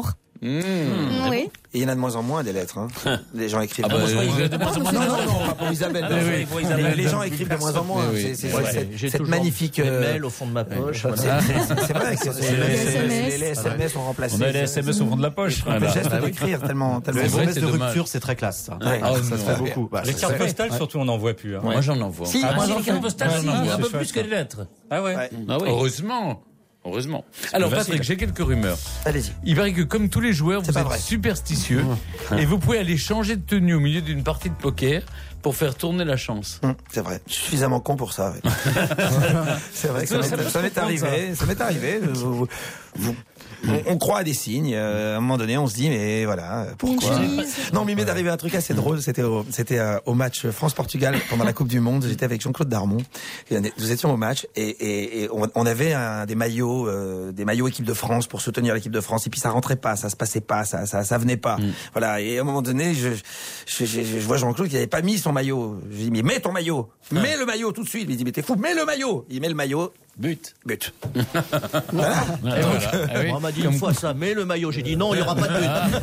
Mmh.
Oui.
Et il y en a de moins en moins des lettres. Hein. Les gens écrivent.
Ah
de
bah,
moins en moins.
il y a de moins en moins
Non,
de
non,
lettres.
non, pas pour Isabelle.
Ah oui,
pour Isabelle. Les gens écrivent de moins en moins.
Oui, oui.
C'est c'est-
Ouais,
c'est-
j'ai
cette
toujours
magnifique.
mes
euh,
mails au fond de ma poche.
C'est
voilà.
c'est- c'est vrai que c'est-
Les
les
S M S.
les S M S ont remplacé.
On a les S M S au fond de la poche.
Le geste d'écrire tellement.
Le
tellement-
C'est vrai,
S M S
c'est
de
dommage.
rupture, c'est très classe, ça.
Ouais.
Ah,
ça se
non.
fait beaucoup. Bah,
Les
ça
cartes
se fait.
postales, surtout, on n'en voit plus. Hein.
Moi, j'en envoie.
Si,
Ah,
moi,
si,
j'en
les
fais.
cartes postales,
Ouais,
si,
non,
un
c'est
peu
chouette,
plus que les lettres.
Ah ouais.
Ouais.
Ah oui.
Heureusement. Heureusement. Alors,
facile.
Patrick, j'ai quelques rumeurs.
Allez-y.
Il paraît que, comme tous les joueurs,
C'est
vous
pas
êtes
vrai.
superstitieux et vous pouvez aller changer de tenue au milieu d'une partie de poker pour faire tourner la chance.
Hum, C'est vrai. Je suis suffisamment con pour ça. Ouais. C'est vrai que ça
Ça
m'est-
peut
ça m'est
se comprendre,
arrivé. Ça m'est arrivé. Vous- vous- vous- on, on croit à des signes. euh, à un moment donné, on se dit, mais voilà, pourquoi
Une chemise.
Non, mais il m'est arrivé un truc assez drôle. C'était au, c'était euh, au match France-Portugal pendant la Coupe du Monde. J'étais avec Jean-Claude Darmon. Et on est- Nous étions au match et, et, et on, on avait un, des maillots, euh, des maillots équipe de France pour soutenir l'équipe de France. Et puis ça rentrait pas, ça se passait pas, ça, ça, ça venait pas. Voilà. Et à un moment donné, je, je, je, je vois Jean-Claude qui avait pas mis son maillot. Je lui dis, mais mets ton maillot, mets le maillot tout de suite. Il me dit, mais t'es fou, mets le maillot. Il met le maillot.
But.
But.
Voilà. Ah oui.
On m'a dit une fois ça, mais le maillot. J'ai dit non, il n'y aura pas de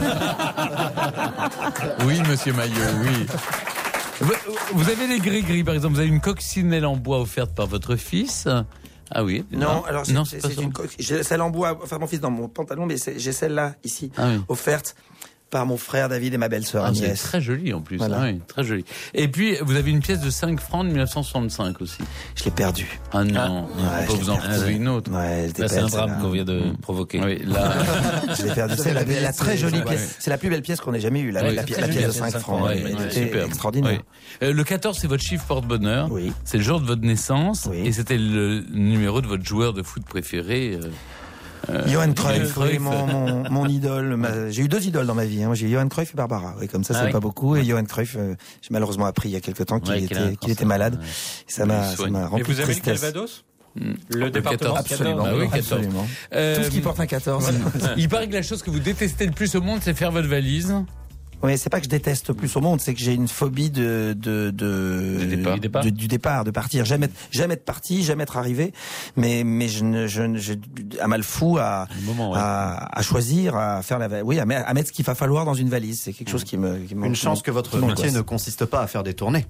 but.
Oui, monsieur Maillot, oui. Vous, vous avez les gris-gris, par exemple. Vous avez une coccinelle en bois offerte par votre fils. Ah oui.
Non, alors c'est,
non,
c'est,
c'est pas
c'est
ça.
une coque. J'ai celle en bois, enfin mon fils dans mon pantalon, mais c'est, j'ai celle-là ici,
Ah oui.
offerte par mon frère David et ma belle-sœur
Ah, c'est
Agnès.
très joli en plus.
Voilà.
Ah oui, très joli. Et puis, vous avez une pièce de cinq francs de mille neuf cent soixante-cinq aussi.
Je l'ai perdue.
Ah non, on
Ouais,
peut
je
vous
l'ai
en
perdue.
trouver une autre.
Ouais, elle était
Là, c'est un
belle,
drame
celle-là.
qu'on vient de provoquer.
Oui, là.
Je l'ai perdue. C'est la, la, la très jolie pièce. C'est la plus belle pièce qu'on ait jamais eue, la,
Oui,
la,
c'est
pi-
très
la
joli,
pièce de
la pièce
cinq
de
francs.
cinq
Elle
francs, ouais,
était
superbe.
extraordinaire.
Oui. Euh, le quatorze, c'est votre chiffre porte-bonheur.
Oui.
C'est le jour de votre naissance.
Oui.
Et c'était le numéro de votre joueur de foot préféré. euh,
Johan Cruyff,
Cruyff.
oui, mon, mon, mon idole. Ma- j'ai eu deux idoles dans ma vie. Hein. J'ai eu Johan Cruyff et Barbara. Oui, comme ça,
Ah
c'est
oui.
pas beaucoup. Et Johan Cruyff, euh, j'ai malheureusement appris il y a quelque temps qu'il
Ouais, qu'il a un
était, qu'il était
cancer.
malade.
Ouais.
Et ça m'a,
Il
ça
soigne.
m'a
Et
rempli
vous
de
avez le
tristesse.
Calvados
Hmm.
Le département
Absolument.
Ah oui, quatorze.
Absolument.
Euh,
Tout ce qui porte un quatorze.
Il paraît que la chose que vous détestez le plus au monde, c'est faire votre valise.
Oui, c'est pas que je déteste plus au monde, c'est que j'ai une phobie de, de, de,
Du départ.
Du départ.
de- du départ, de partir. Jamais, être- jamais être parti, jamais être arrivé. Mais, mais je ne, je, ne- j'ai un mal fou à,
Le moment, ouais.
à, à choisir, à faire la, va- oui, à, mettre- à mettre ce qu'il va falloir dans une valise. C'est quelque chose qui me, qui me-
Une chance que votre
qui m'angoisse.
métier ne consiste pas à faire des tournées.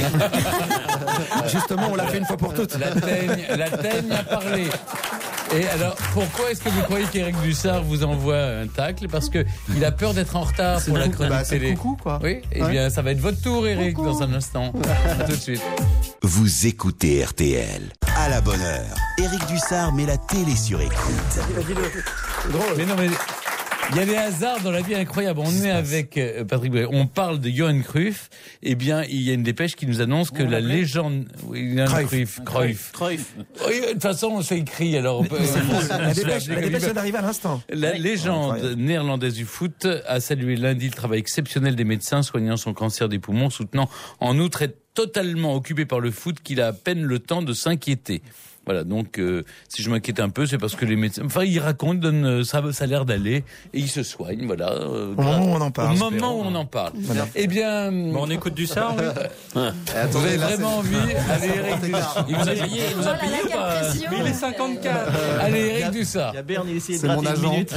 Justement, on l'a fait une fois pour toutes.
La teigne, la teigne a parlé. Et alors, pourquoi est-ce que vous croyez qu'Éric Dussard vous envoie un tacle? Parce que il a peur d'être en retard pour la chronique
Bah, c'est le
télé.
coucou, quoi.
Oui, eh
Ouais.
bien, ça va être votre tour, Eric, dans un instant. À tout de suite.
Vous écoutez R T L. À la bonne heure, Éric Dussard met la télé sur écoute.
Mais non, mais il y a des hasards dans la vie incroyables. On est avec euh, Patrick Bruel. On parle de Johan Cruyff. Eh bien, il y a une dépêche qui nous annonce que la légende, oui, Johan
Cruyff.
Cruyff, Cruyff.
Cruyff.
Oui, de toute façon, c'est écrit. Alors, on peut-
La dépêche, la dépêche vient d'arriver à l'instant.
La légende
Incroyable.
néerlandaise du foot a salué lundi le travail exceptionnel des médecins soignant son cancer des poumons, soutenant en outre être totalement occupé par le foot qu'il a à peine le temps de s'inquiéter. Voilà, donc euh, si je m'inquiète un peu, c'est parce que les médecins... Enfin, ils racontent, donnent, euh, ça, ça a l'air d'aller, et ils se soignent, voilà. euh,
Au moment où on en parle.
Au moment où on en parle. Eh bien...
Bon, on écoute du ça, oui.
Vous avez vraiment envie? Allez, Eric Dussard.
Il vous a payé, il vous a
Oh là
payé
là,
ou
quelle
pas
pression.
Mais il est cinquante-quatre.
Allez, Eric Dussard.
Il y a Berne, il essayait de
C'est mon
gratter une
agent.
minute.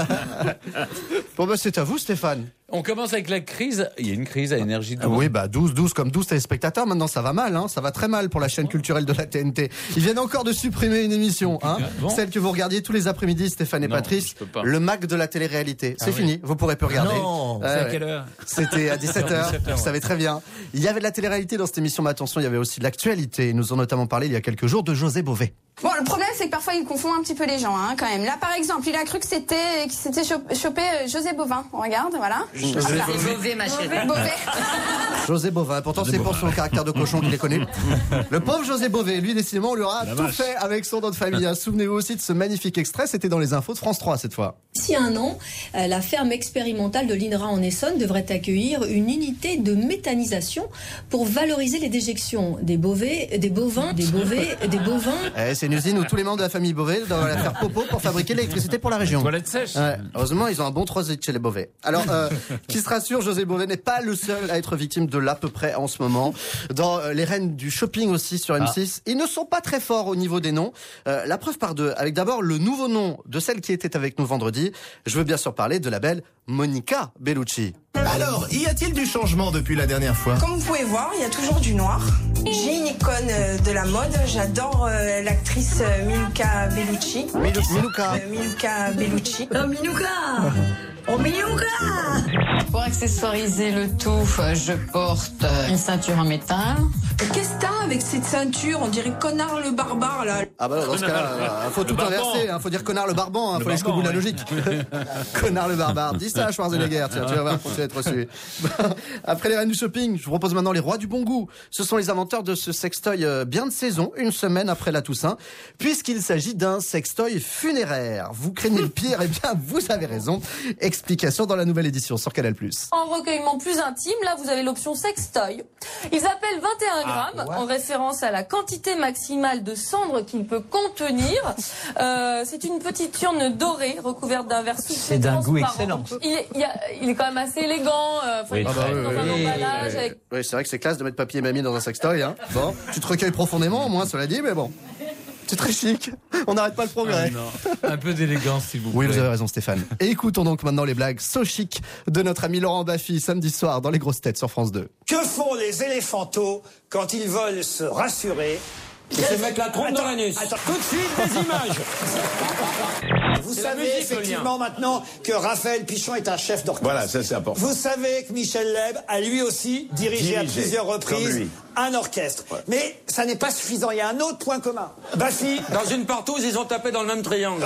Bon, bah, c'est à vous, Stéphane.
On commence avec la crise. Il y a une crise à énergie de
Ah oui, bah douze, douze comme douze téléspectateurs. Maintenant, ça va mal, hein. Ça va très mal pour la chaîne culturelle de la T N T. Ils viennent encore de supprimer une émission, hein.
Bon.
Celle que vous regardiez tous les après-midi, Stéphane et
Non,
Patrice.
je peux pas.
Le Mac de la télé-réalité. C'est
oui.
fini. Vous pourrez plus regarder.
Non.
Ouais,
C'est à
ouais.
quelle heure?
C'était à dix-sept heures.
dix-sept heures,
Vous
ouais.
savez très bien. Il y avait de la télé-réalité dans cette émission, mais attention, il y avait aussi de l'actualité. Ils nous ont notamment parlé il y a quelques jours de José Bové.
Bon, le problème, c'est que parfois, il confond un petit peu les gens, hein, quand même. Là, par exemple, il a cru que c'était, qu'il s'était chop- chopé euh, José Bovin. On regarde, voilà. Voilà.
Beauvais, ma chérie.
Beauvais.
José Bové. Pourtant, c'est pour son caractère de cochon qu'il est connu. Le pauvre José Bové, lui, décidément, on lui aura tout fait avec son nom de famille. hein. Souvenez-vous aussi de ce magnifique extrait. C'était dans les infos de France trois cette fois.
D'ici un an, euh, la ferme expérimentale de l'INRA en Essonne devrait accueillir une unité de méthanisation pour valoriser les déjections des bovets, des bovins, des bovets, des bovins.
Eh, c'est une usine où tous les membres de la famille Bové doivent aller faire popo pour fabriquer l'électricité pour la région.
Toilette sèche.
Ouais, heureusement, ils ont un bon transit chez les Bové. Alors, euh, qui se rassure, José Bové n'est pas le seul à être victime de l'à peu près en ce moment. Dans euh, les reines du shopping aussi sur M six, ils ne sont pas très forts au niveau des noms. Euh, la preuve par deux, avec d'abord le nouveau nom de celle qui était avec nous vendredi. Je veux bien sûr parler de la belle Monica Bellucci.
Alors, y a-t-il du changement depuis la dernière fois?
Comme vous pouvez voir, il y a toujours du noir. J'ai une icône euh, de la mode. J'adore euh, l'actrice euh, Monica Bellucci.
Milu- Miluka.
Euh, Monica Bellucci.
Oh, Minuka Oh, Minuka
Pour accessoriser le tout, je porte une ceinture en métal.
Qu'est-ce que t'as avec cette ceinture? On dirait Connard le barbare, là.
Ah bah non, dans ce cas-là, il faut tout inverser, il faut dire connard le barban, il faut aller jusqu'au bout de la logique. Connard le barbare, dis ça à Schwarzenegger, tiens, tu vas voir, pour être reçu. Après les reines du shopping, je vous propose maintenant les rois du bon goût. Ce sont les inventeurs de ce sextoy bien de saison, une semaine après la Toussaint, puisqu'il s'agit d'un sextoy funéraire. Vous craignez le pire, eh bien vous avez raison. Explication dans la nouvelle édition sur Canal plus.
En recueillement plus intime, là vous avez l'option sextoy. Ils appellent vingt et un grammes, ah, en référence à la quantité maximale de cendre qu'il peut contenir. Euh, c'est une petite urne dorée recouverte d'un verre souple.
C'est d'un goût excellent.
Il est, il, y a, il est quand même assez élégant. Euh,
Oui,
il
ah bah oui,
dans
oui,
un
oui,
emballage
oui,
avec...
oui, c'est vrai que c'est classe de mettre papy et mamie dans un sextoy. Hein. Bon, tu te recueilles profondément, au moins, cela dit, mais bon. C'est très chic. On n'arrête pas le progrès.
Ah, un peu d'élégance, s'il vous plaît.
Oui, vous avez raison, Stéphane. Et écoutons donc maintenant les blagues so chic de notre ami Laurent Baffy, samedi soir, dans Les Grosses Têtes sur France deux.
Que font les éléphantaux quand ils veulent se rassurer?
Ils se mettent la trompe dans l'anus.
Attends, tout de suite, des images. Vous
C'est la
savez
musique,
effectivement maintenant que Raphaël Pichon est un chef d'orchestre.
Voilà, ça c'est important.
Vous savez que Michel Leb a lui aussi dirigé, à
Dirigé,
plusieurs
comme
reprises
lui.
un orchestre.
Ouais.
Mais ça n'est pas suffisant. Il y a un autre point commun. Baffy.
Dans une partouze, ils ont tapé dans le même triangle.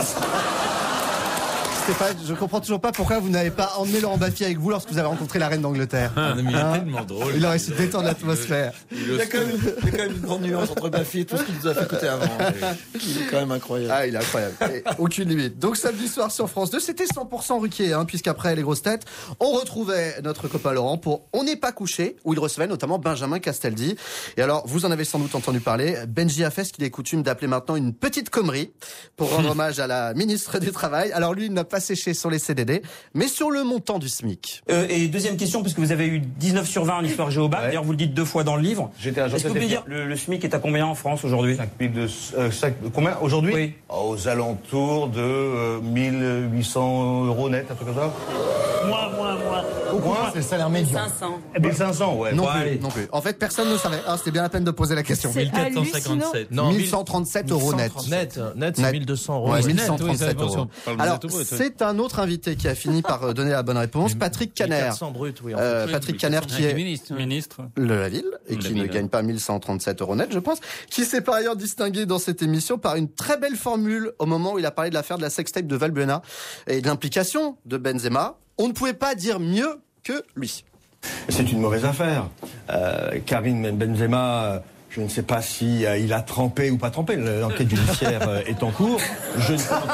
Stéphane, je comprends toujours pas pourquoi vous n'avez pas emmené Laurent Baffy avec vous lorsque vous avez rencontré la reine d'Angleterre.
Ah, mais il est
Hein
tellement drôle.
Il aurait su détendre l'atmosphère.
Il y, a quand même, il y a quand même une grande nuance entre Baffy et tout ce qu'il nous a fait écouter avant. Il est quand même incroyable.
Ah, il est incroyable. Et aucune limite. Donc samedi soir sur France deux, c'était cent pour cent Ruquier, hein, puisqu'après les grosses têtes, on retrouvait notre copain Laurent pour On n'est pas couché, où il recevait notamment Benjamin Castaldi. Et alors, vous en avez sans doute entendu parler, Benji a fait ce qu'il est coutume d'appeler maintenant une petite connerie, pour rendre hommage à la ministre du Travail. Alors lui, il n'a pas séché sur les C D D, mais sur le montant du SMIC.
Euh, et deuxième question, parce que vous avez eu dix-neuf sur vingt en histoire géo bac,
Ouais.
d'ailleurs vous le dites deux fois dans le livre.
J'étais agent
Est-ce que vous pouvez dire, le, le SMIC est à combien en France aujourd'hui?
cinq mille deux cents, euh, cinq- combien aujourd'hui?
Oui.
Aux alentours de euh, mille huit cents euros net, un truc comme ça.
Moi, moi, moi.
Moins,
C'est le salaire médian.
cinq cents.
mille cinq cents, ouais.
Non
Bon,
plus,
allez.
non plus. En fait, personne ne savait. Ah, c'était bien la peine de poser la question.
C'est
mille quatre cent cinquante-sept.
hallucinant.
mille cent trente-sept euros net.
Net, net, c'est
Net.
mille deux cents euros.
Ouais,
net.
mille cent trente-sept euros. Alors, c'est un autre invité qui a fini par euh, donner la bonne réponse, Patrick Caner.
quatre cents brut, oui. en fait.
Euh, Patrick Caner qui est
ministre.
Ministre.
de la ville et
De la
qui ne
ville.
gagne pas mille cent trente-sept euros net, je pense, qui s'est par ailleurs distingué dans cette émission par une très belle formule au moment où il a parlé de l'affaire de la sextape de Valbuena et de l'implication de Benzema. On ne pouvait pas dire mieux que lui.
C'est une mauvaise affaire. Euh, Karim Benzema, euh, je ne sais pas si euh, il a trempé ou pas trempé. L'enquête judiciaire euh, est en cours. Je ne sais pas.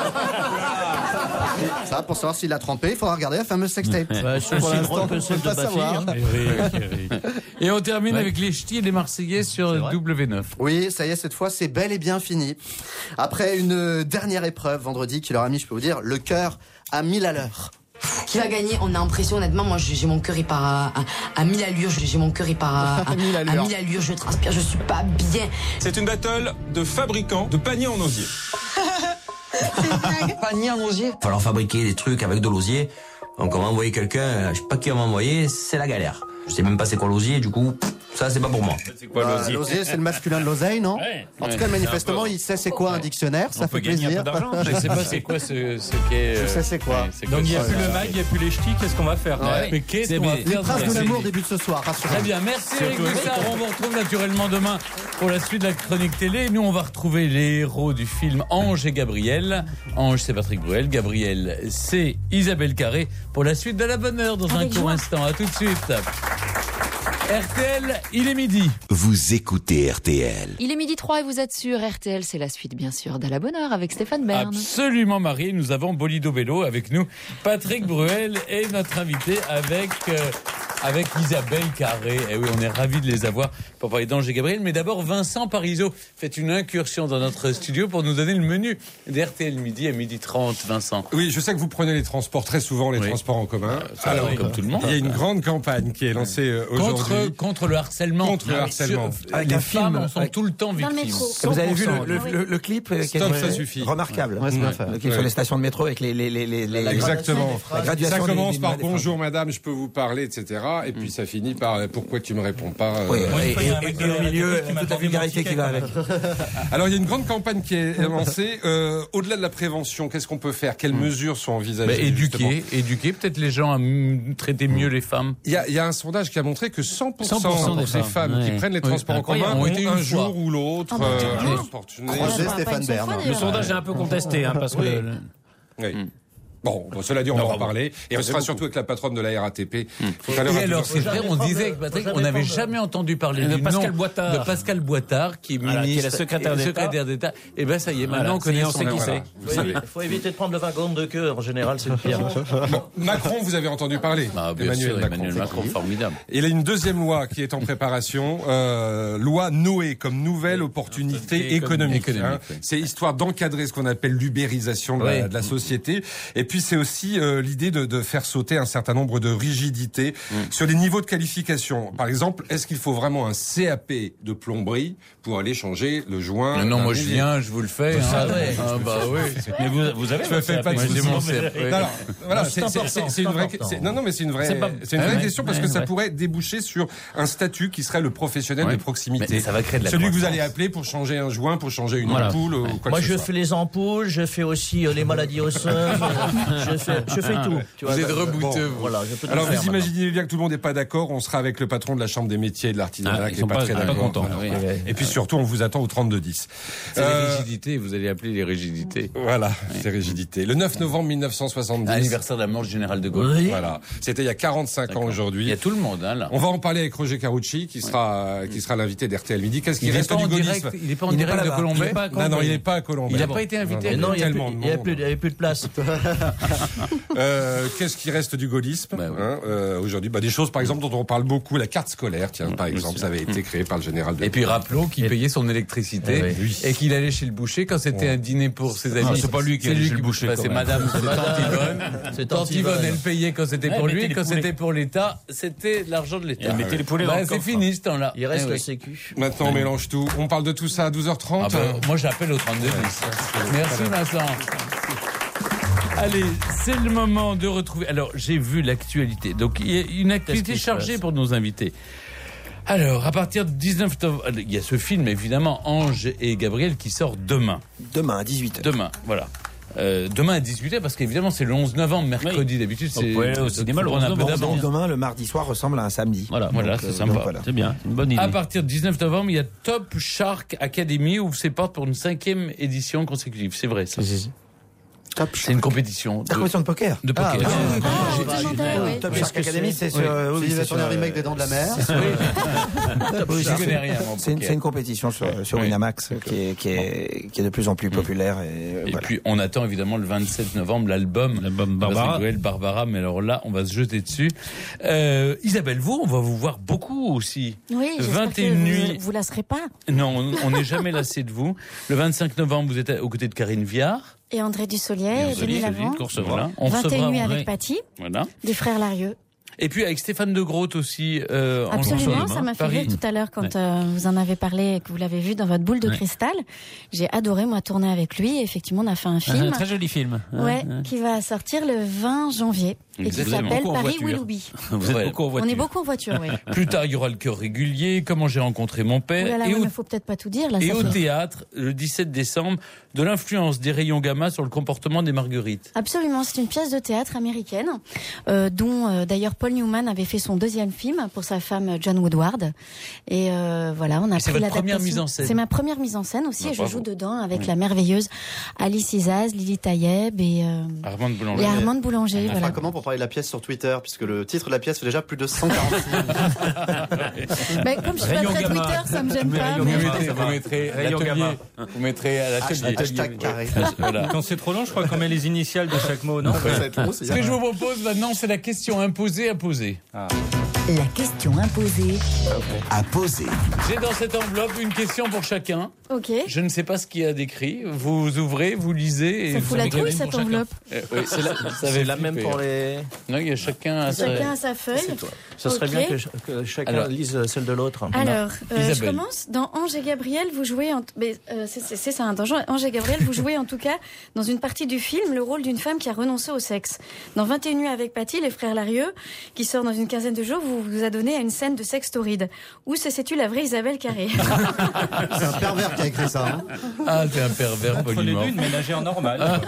Ça, pour savoir s'il a trempé, il faudra regarder la fameuse sextape.
Ouais, c'est
Pour
aussi
l'instant,
drôle que
on
celle
peut pas
de Baffy,
savoir.
hein.
Eric, Eric. Et on termine
Ouais.
avec les ch'tis et les Marseillais sur
C'est vrai.
W neuf.
Oui, ça y est, cette fois, c'est bel et bien fini. Après une dernière épreuve vendredi qui leur a mis, je peux vous dire, le cœur à mille à l'heure.
Qui va gagner? On a l'impression, honnêtement, moi j'ai j'ai mon cœur, il part à, à, à mille allures, j'ai mon cœur, il part à, à,
À mille
à
allures.
mille allures, je transpire, je suis pas bien.
C'est une battle de fabricants de paniers en osier.
Panier en osier.
Falloir fabriquer des trucs avec de l'osier. Donc on va envoyer quelqu'un, je sais pas qui on va envoyer, c'est la galère. Je sais même pas c'est quoi l'osier, du coup, ça c'est pas pour moi.
C'est quoi
Bah, l'osier, c'est le masculin de l'oseille, non?
Ouais.
En tout
Ouais,
cas,
c'est
manifestement,
un peu-
il sait c'est quoi un dictionnaire, ça
On peut
fait
gagner
plaisir.
un peu d'argent. Je sais pas c'est quoi ce, ce qu'est.
Je
euh,
sais c'est quoi.
ouais, c'est
Donc il n'y a
quoi
plus
ça
le mag, il n'y a plus les ch'tis, qu'est-ce qu'on va faire?
Ouais.
Mais qu'est-ce
C'est
qu'on va
bien.
Les
faire
princes
dans
de
la
l'amour
série?
débutent ce soir, rassurez-vous.
Très bien, merci Eric Bussard. On vous retrouve naturellement demain pour la suite de la chronique télé. Nous, on va retrouver les héros du film Ange et Gabriel. Ange, c'est Patrick Bruel. Gabriel, c'est Isabelle Carré. Pour la suite de la bonne heure dans
Avec
un court
joie.
instant. À tout de suite. R T L, il est midi.
Vous écoutez R T L.
Il est midi trois et vous êtes sur R T L, c'est la suite bien sûr d'À la bonne heure avec Stéphane Bern.
Absolument, Marie. Nous avons Bolido Bello avec nous, Patrick Bruel et notre invité avec euh, avec Isabelle Carré. Et oui, on est ravis de les avoir pour parler d'Ange et Gabriel. Mais d'abord, Vincent Parisot fait une incursion dans notre studio pour nous donner le menu d'R T L midi à midi trente. Vincent.
Oui, je sais que vous prenez les transports très souvent, les
Oui.
transports en commun.
ça,
Alors,
oui, comme tout le monde.
il y a une grande campagne qui est lancée euh,
Contre
aujourd'hui.
contre, contre le harcèlement.
Contre le harcèlement.
Sur-
Avec
les
un
femmes
film,
en sont
avec-
tout le temps
Dans le
victimes.
métro.
Vous avez vu le, le,
Oui.
le, le clip euh, qui
Stop,
est
ça suffit.
remarquable.
Ouais, c'est bien fait.
Le clip
Ouais.
sur les stations de métro avec les les les les, les-
Exactement.
la
Ça
graduation des-
commence
des-
par
des-
bonjour madame, je peux vous parler, et cetera. Et puis ça finit par euh, pourquoi tu me réponds pas. euh,
Oui,
Moi, une
et,
fois, il y a un
et-
mec
et
de la
au milieu,
République qui m'a
toute la
vendu mon
vulgarité
ticket,
qui va avec.
Alors il y a une grande campagne qui est lancée. Euh, au-delà de la prévention, qu'est-ce qu'on peut faire? Quelles mesures sont envisagées?
Bah,
justement
éduquer, éduquer peut-être les gens à m- traiter mieux les femmes.
Il y, a, il y a un sondage qui a montré que cent pour cent,
cent pour cent
des
des
femmes,
femmes,
qui
ouais.
prennent les
Oui,
transports en commun
incroyable.
ont
Ont été
un
une
jour
fois.
ou l'autre
Ah bah,
euh,
tiens, tiens.
opportuné.
Croisé
Ah,
Stéphane
pas une seule fois,
Bern.
déjà.
Le sondage est un peu contesté, hein, parce que.
Oui.
le-
Oui. Bon, bon, cela dit, on va en parler. Et on sera surtout avec la patronne de la R A T P. Tout à l'heure,
Et
à
alors,
douze
c'est
heures
vrai, on disait avec Patrick, on n'avait jamais entendu parler
De
du
Pascal
nom
Boitard.
de Pascal Boitard, qui est
Voilà,
ministre,
qui est la secrétaire
et
d'État.
secrétaire d'État. Et ben ça y est,
Voilà,
maintenant on
ça y est,
connaît
on
son
sait
nom.
qui
Voilà.
c'est.
Vous savez.
Il faut éviter de prendre le wagon de queue, en général, c'est le pire.
Bon, Macron, vous avez entendu parler.
Ah, bien
Emmanuel
sûr,
Macron.
Emmanuel Macron, formidable.
Il y a une deuxième loi qui est en préparation, euh, loi Noé, comme nouvelle opportunité économique.
économique,
hein.
oui.
C'est histoire d'encadrer ce qu'on appelle l'ubérisation de, la-
Oui.
de la société. Et puis c'est aussi euh, l'idée de, de faire sauter un certain nombre de rigidités
Mm.
sur les niveaux de qualification. Par exemple, est-ce qu'il faut vraiment un C A P de plomberie pour aller changer le joint?
Non,
d'un
moi je
mobilier?
viens, je vous le fais.
Ça,
hein.
ouais.
Ah, bah oui.
Mais vous, vous avez
Je me
votre
fais pas de
C A P.
Moi, j'ai
soucis.
mon C A P.
Non, alors, voilà,
Non, c'est
c'est- c'est
important,
c'est- c'est
c'est
une vraie,
important.
c'est- non, non, mais c'est une vraie,
C'est pas-
c'est une
Ah
vraie
ouais,
question parce
ouais,
que ça
ouais.
pourrait déboucher sur un statut qui serait le professionnel
Ouais.
de proximité.
Mais ça va créer de la
Celui que vous
croissance.
allez appeler pour changer un joint, pour changer une
Voilà.
ampoule ou quoi
Moi,
que ce
je
soit.
fais les ampoules, je fais aussi euh, les maladies osseuses, euh, je fais, je fais tout. Tu vois,
Vous êtes
bah,
rebouteux,
bon,
vous.
Voilà, je peux tout
Alors
faire
vous
maintenant.
imaginez bien que tout le monde n'est pas d'accord. On sera avec le patron de la Chambre des métiers et de l'artisanat
Ah,
qui
ils
n'est
sont
pas,
pas-
très
pas
d'accord.
contents.
Voilà.
Oui.
Et puis surtout, on vous attend au trente-deux dix.
C'est les
Euh,
rigidités, vous allez appeler les rigidités.
Voilà, c'est rigidité. Le neuf novembre mille neuf cent soixante-dix.
Anniversaire de la mort du général de Gaulle.
Oui.
Voilà, c'était il y a quarante-cinq ans
Il
aujourd'hui.
y a tout le monde, hein, là.
On va en parler avec Roger Carucci, qui sera qui sera l'invité d'R T L Midi. Qu'est-ce qui
Il est
reste
pas
du
en
gaullisme
direct, il est pas en
Il n'est
direct
pas
de
là-bas.
Colombay.
Il est pas à
Non, non, il n'est pas à Colombey.
Il n'a pas été invité.
Mais non, il n'y a,
tellement
plus-
de
il y a
monde.
plus de- il y a plus de place.
Euh, Qu'est-ce qui reste du gaullisme
Bah oui.
hein, euh, aujourd'hui? Bah, des choses, par exemple, dont on parle beaucoup, la carte scolaire, tiens, par exemple, ça avait été créé par le général de
Et puis
Gaulle.
rappelons qu'il payait son électricité
Eh oui.
et qu'il allait chez le boucher quand c'était un dîner pour ses amis.
Ah, c'est pas lui qui allait chez le boucher,
Bah,
quand
c'est
même.
madame, c'est tante Yvonne.
C'est
Tante
tante
Yvonne,
Yvonne.
elle payait quand c'était
Ouais,
pour
elle
lui,
mettait
quand
les poulets.
c'était pour l'État, c'était l'argent de l'État.
Elle mettait les poulets
Bah,
dans le
c'est
coffre.
fini ce temps-là.
Il reste
Eh
le
oui.
Sécu.
Maintenant, on mélange tout. On parle de tout ça à douze heures trente.
Ah bah, moi j'appelle au trente-deux dix. Merci Vincent. Allez, c'est le moment de retrouver. Alors, j'ai vu l'actualité. Donc, il y a une actualité
qui se
chargée
passe
pour nos invités. Alors, à partir du dix-neuf novembre, il y a ce film, évidemment, Ange et Gabriel, qui sort demain.
Demain à dix-huit heures.
Demain, voilà. Euh, demain à dix-huit heures, parce qu'évidemment, c'est le onze novembre, mercredi, d'habitude, c'est.
Ouais, au cinéma, le
faut prendre
onze
un peu
novembre.
d'avance.
Donc demain, le mardi soir, ressemble à un samedi.
Voilà,
Voilà,
Donc,
c'est
euh,
sympa.
donc voilà.
C'est bien, c'est une bonne idée.
À partir du dix-neuf novembre, il y a Top Shark Academy ouvre ses portes pour une cinquième édition consécutive. C'est vrai, ça.
Top
C'est une compétition.
La compétition de poker.
De poker.
Ah, oui, oui,
Ah,
oui.
je me demandais, oui.
Top
Qu'est-ce
Shark
que
Academy,
c'est
c'est sur. euh, oui,
Il
c'est
va
sur,
tourner un
euh,
remake des Dents de la Mer.
oui,
Je
c'est-
connais rien, moi, en
C'est une,
poker.
c'est une compétition sur, sur
Oui.
Winamax qui est, qui, est, qui est de plus en plus populaire. Et,
Et
voilà.
puis, on attend évidemment le vingt-sept novembre l'album.
L'album
Barbara.
Barbara.
Noël, Barbara, mais alors là, on va se jeter dessus. Euh, Isabelle, vous, on va vous voir beaucoup aussi.
Oui, j'espère
vingt et
que
une
vous
nuits.
vous lasserez pas.
Non, on- on n'est jamais lassé de vous. Le vingt-cinq novembre, vous êtes aux côtés de Karine Viard.
Et André Dussolier,
Et
et
André
Denis
Dussolier,
Lavant.
qu'on recevra. On
vingt et une
recevra,
nuits
ouais.
avec Paty,
Voilà.
des frères Larieux.
Et puis avec Stéphane de Groot aussi. Euh, en
Absolument,
janvier,
ça m'a fait
Paris.
rire tout à l'heure quand
Ouais.
euh, vous en avez parlé et que vous l'avez vu dans votre boule de
Ouais.
cristal. J'ai adoré, moi, tourner avec lui. Et effectivement, on a fait un
Un
film.
très joli film.
Ouais, qui va sortir le vingt janvier et qui
Exactement.
s'appelle
Beaucoup en
Paris
voiture.
Willoughby.
Vous êtes
Ouais.
beaucoup en
On
voiture.
est beaucoup en voiture, oui.
Plus tard, il y aura le cœur régulier, comment j'ai rencontré mon père.
Oh là là,
et
il
au,
ne faut peut-être pas tout dire. Là,
et
ça
au
fait-
théâtre, le dix-sept décembre, de l'influence des rayons gamma sur le comportement des marguerites.
Absolument, c'est une pièce de théâtre américaine euh, dont euh, d'ailleurs Paul Newman avait fait son deuxième film pour sa femme John Woodward. Et euh, voilà, on a
Et c'est
pris
votre première
l'adaptation.
mise en scène.
C'est ma première mise en scène aussi,
Ah,
et je
bravo.
joue dedans avec
Oui.
la merveilleuse Alice Izaz, Lily Tayeb et, euh,
Armand Boulanger.
et Armande Boulanger.
On fera
Voilà.
comment pour parler de la pièce sur Twitter, puisque le titre de la pièce fait déjà plus de cent quarante
Bah, comme je suis pas
Rayon
très
Gamma.
Twitter, ça me gêne pas.
Vous
mais-
mettrez, vous mettrez
Rayon
l'atelier.
Gamma.
Vous mettrez à l'atelier.
Hashtag carré.
Voilà.
Quand c'est trop long, je crois qu'on met les initiales de chaque mot, non?
Ça va être long, c'est
Ce que je vous propose maintenant, c'est la question imposée à poser.
La question imposée
À poser.
J'ai dans cette enveloppe une question pour chacun.
Ok.
Je ne sais pas ce qu'il y a décrit. Vous ouvrez, vous lisez. Et
Ça
vous
fout la
avez
trouille,
une
cette
pour chacun.
enveloppe.
Euh, oui, c'est la, ça
C'est
avait
la même
flippé.
pour les.
Non, il y a chacun à sa...
Chacun a sa feuille.
Ce serait
Ok.
bien que, ch- que chacun
Alors-
lise celle de l'autre.
Alors, euh, je
Isabelle.
commence. Dans Ange et Gabriel, vous jouez, en... mais, euh, c'est, c'est, c'est ça, hein. Dans Ange et Gabriel, vous jouez en tout cas, dans une partie du film, le rôle d'une femme qui a renoncé au sexe. Dans vingt et une nuits avec Patty, les frères Larieux, qui sort dans une quinzaine de jours, vous vous adonnez à une scène de sexe torride. Où se situe la vraie Isabelle Carré?
C'est un pervers qui a écrit ça. Hein.
Ah, t'es un pervers
Entre les
polymorphe.
deux, une ménagère normale.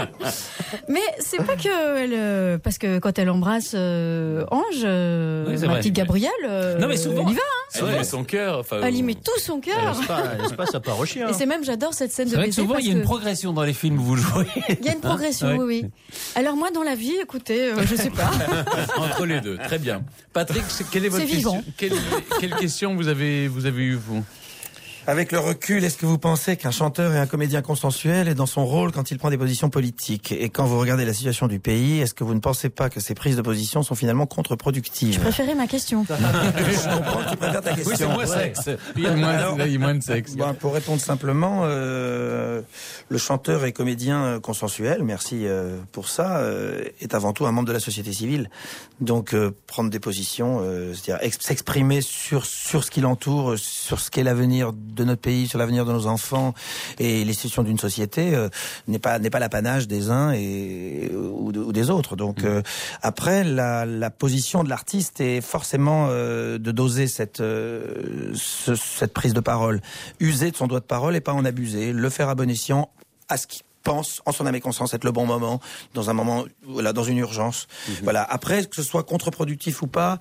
Mais c'est pas que elle, euh, parce que quand elle embrasse euh, Ange, euh,
Oui, c'est
ma
vrai.
petite Gabrielle, euh,
Non, mais souvent-
elle y va, hein.
Elle met son cœur. Enfin,
Elle y met tout son cœur.
Laisse pas, laisse pas ça part au chien.
Et c'est même, j'adore cette scène de
C'est vrai que
baiser
souvent,
parce
il y a une
que-
progression dans les films où vous jouez.
Il y a une progression,
Hein,
oui, oui. Alors moi, dans la vie, écoutez, euh, je sais pas.
Entre les deux, très bien. Patrick, c'est- quelle est votre
C'est
question
vivant.
quelle, quelle question vous avez, vous avez eu, vous?
Avec le recul, est-ce que vous pensez qu'un chanteur est un comédien consensuel est dans son rôle quand il prend des positions politiques? Et quand vous regardez la situation du pays, est-ce que vous ne pensez pas que ces prises de position sont finalement contre-productives?
Je préférais ma question.
Je comprends que tu préfères ta question.
Oui, c'est moins
Ouais.
sexe.
Il y a moins,
Alors-
là, il y a moins de sexe.
Ben, pour répondre simplement, euh, le chanteur et comédien euh, consensuel, merci euh, pour ça, euh, est avant tout un membre de la société civile. Donc euh, prendre des positions, euh, c'est-à-dire ex- s'exprimer sur sur ce qui l'entoure, sur ce qu'est l'avenir de notre pays, sur l'avenir de nos enfants et les situations d'une société, euh, n'est pas n'est pas l'apanage des uns et ou, de- ou des autres. Donc euh, après, la, la position de l'artiste est forcément euh, de doser cette euh, ce- cette prise de parole, user de son droit de parole et pas en abuser, le faire à bon escient, à ce qui pense en son âme et conscience être le bon moment, dans un moment, voilà, dans une urgence. Voilà. Après, que ce soit contre-productif ou pas,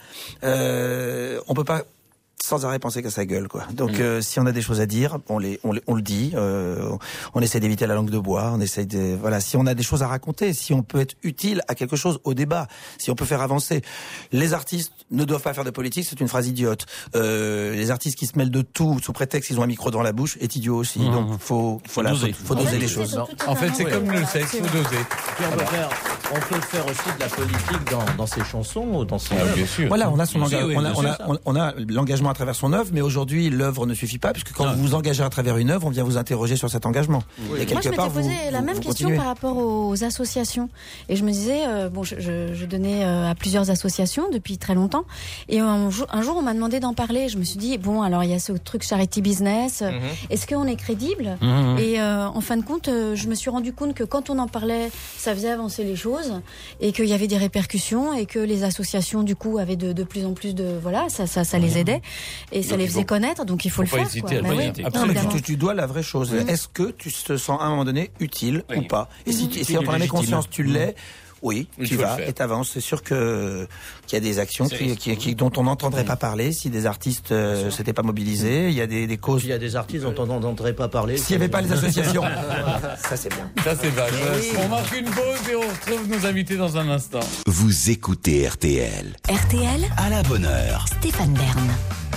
euh, on peut pas sans arrêt penser qu'à sa gueule, quoi. Donc, euh, si on a des choses à dire, on les, on, les- on le dit. Euh, on essaie d'éviter la langue de bois. On essaie de, voilà. Si on a des choses à raconter, si on peut être utile à quelque chose, au débat, si on peut faire avancer. Les artistes ne doivent pas faire de politique, c'est une phrase idiote. Euh, les artistes qui se mêlent de tout sous prétexte qu'ils ont un micro devant la bouche est idiot aussi.
Mmh.
Donc, faut, faut, là, faut, faut doser les choses.
En fait, c'est comme le sexe, faut doser.
Puis on, peut faire, on peut faire aussi de la politique dans, dans ses chansons ou dans ses
Ah,
œuvres.
bien sûr.
Voilà, on a son
Bien sûr,
engagement,
oui,
on a,
bien
on a,
sûr,
on- on a l'engagement à travers son œuvre, mais aujourd'hui l'œuvre ne suffit pas puisque quand vous vous engagez à travers une œuvre, on vient vous interroger sur cet engagement. Et
Moi, je
quelque
m'étais
part,
posé
vous,
la
vous-
même
vous
question
continuez.
par rapport aux associations. Et je me disais, euh, bon, je, je, je donnais euh, à plusieurs associations depuis très longtemps. Et un jour, un jour on m'a demandé d'en parler. Je me suis dit, bon, alors il y a ce truc charity business.
Mhm.
Est-ce qu'on est crédible?
Mhm.
Et euh, en fin de compte, euh, je me suis rendu compte que quand on en parlait, ça faisait avancer les choses et qu'il y avait des répercussions et que les associations, du coup, avaient de, de plus en plus de, voilà, ça, ça, ça les aidait et ça
Donc,
les
il
faisait
faut-
connaître. Donc il faut,
faut
le
pas
faire.
hésiter
quoi.
à le
Bah
faire.
oui,
Non, mais
évidemment.
tu, tu dois la vraie chose.
Mhm.
Est-ce que tu te sens à un moment donné utile ou pas? Et si, tu-
Mhm.
si en ton âme et
Légitime.
conscience tu l'es, oui,
Il
tu
faut le
vas
faire.
et t'avances. C'est sûr que qu'il y a des actions
C'est
qui, qui, qui- dont on n'entendrait pas parler si des artistes euh, s'étaient pas mobilisés. Il y a des, des causes.
Il y a des artistes dont on n'entendrait pas parler.
S'il n'y avait pas les associations, ça c'est bien.
Ça, c'est vache.
oui.
On marque une pause et on retrouve nos invités dans un instant.
Vous écoutez R T L.
R T L,
À la bonne heure.
Stéphane Bern.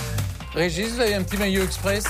Régis, vous avez un petit maillot express?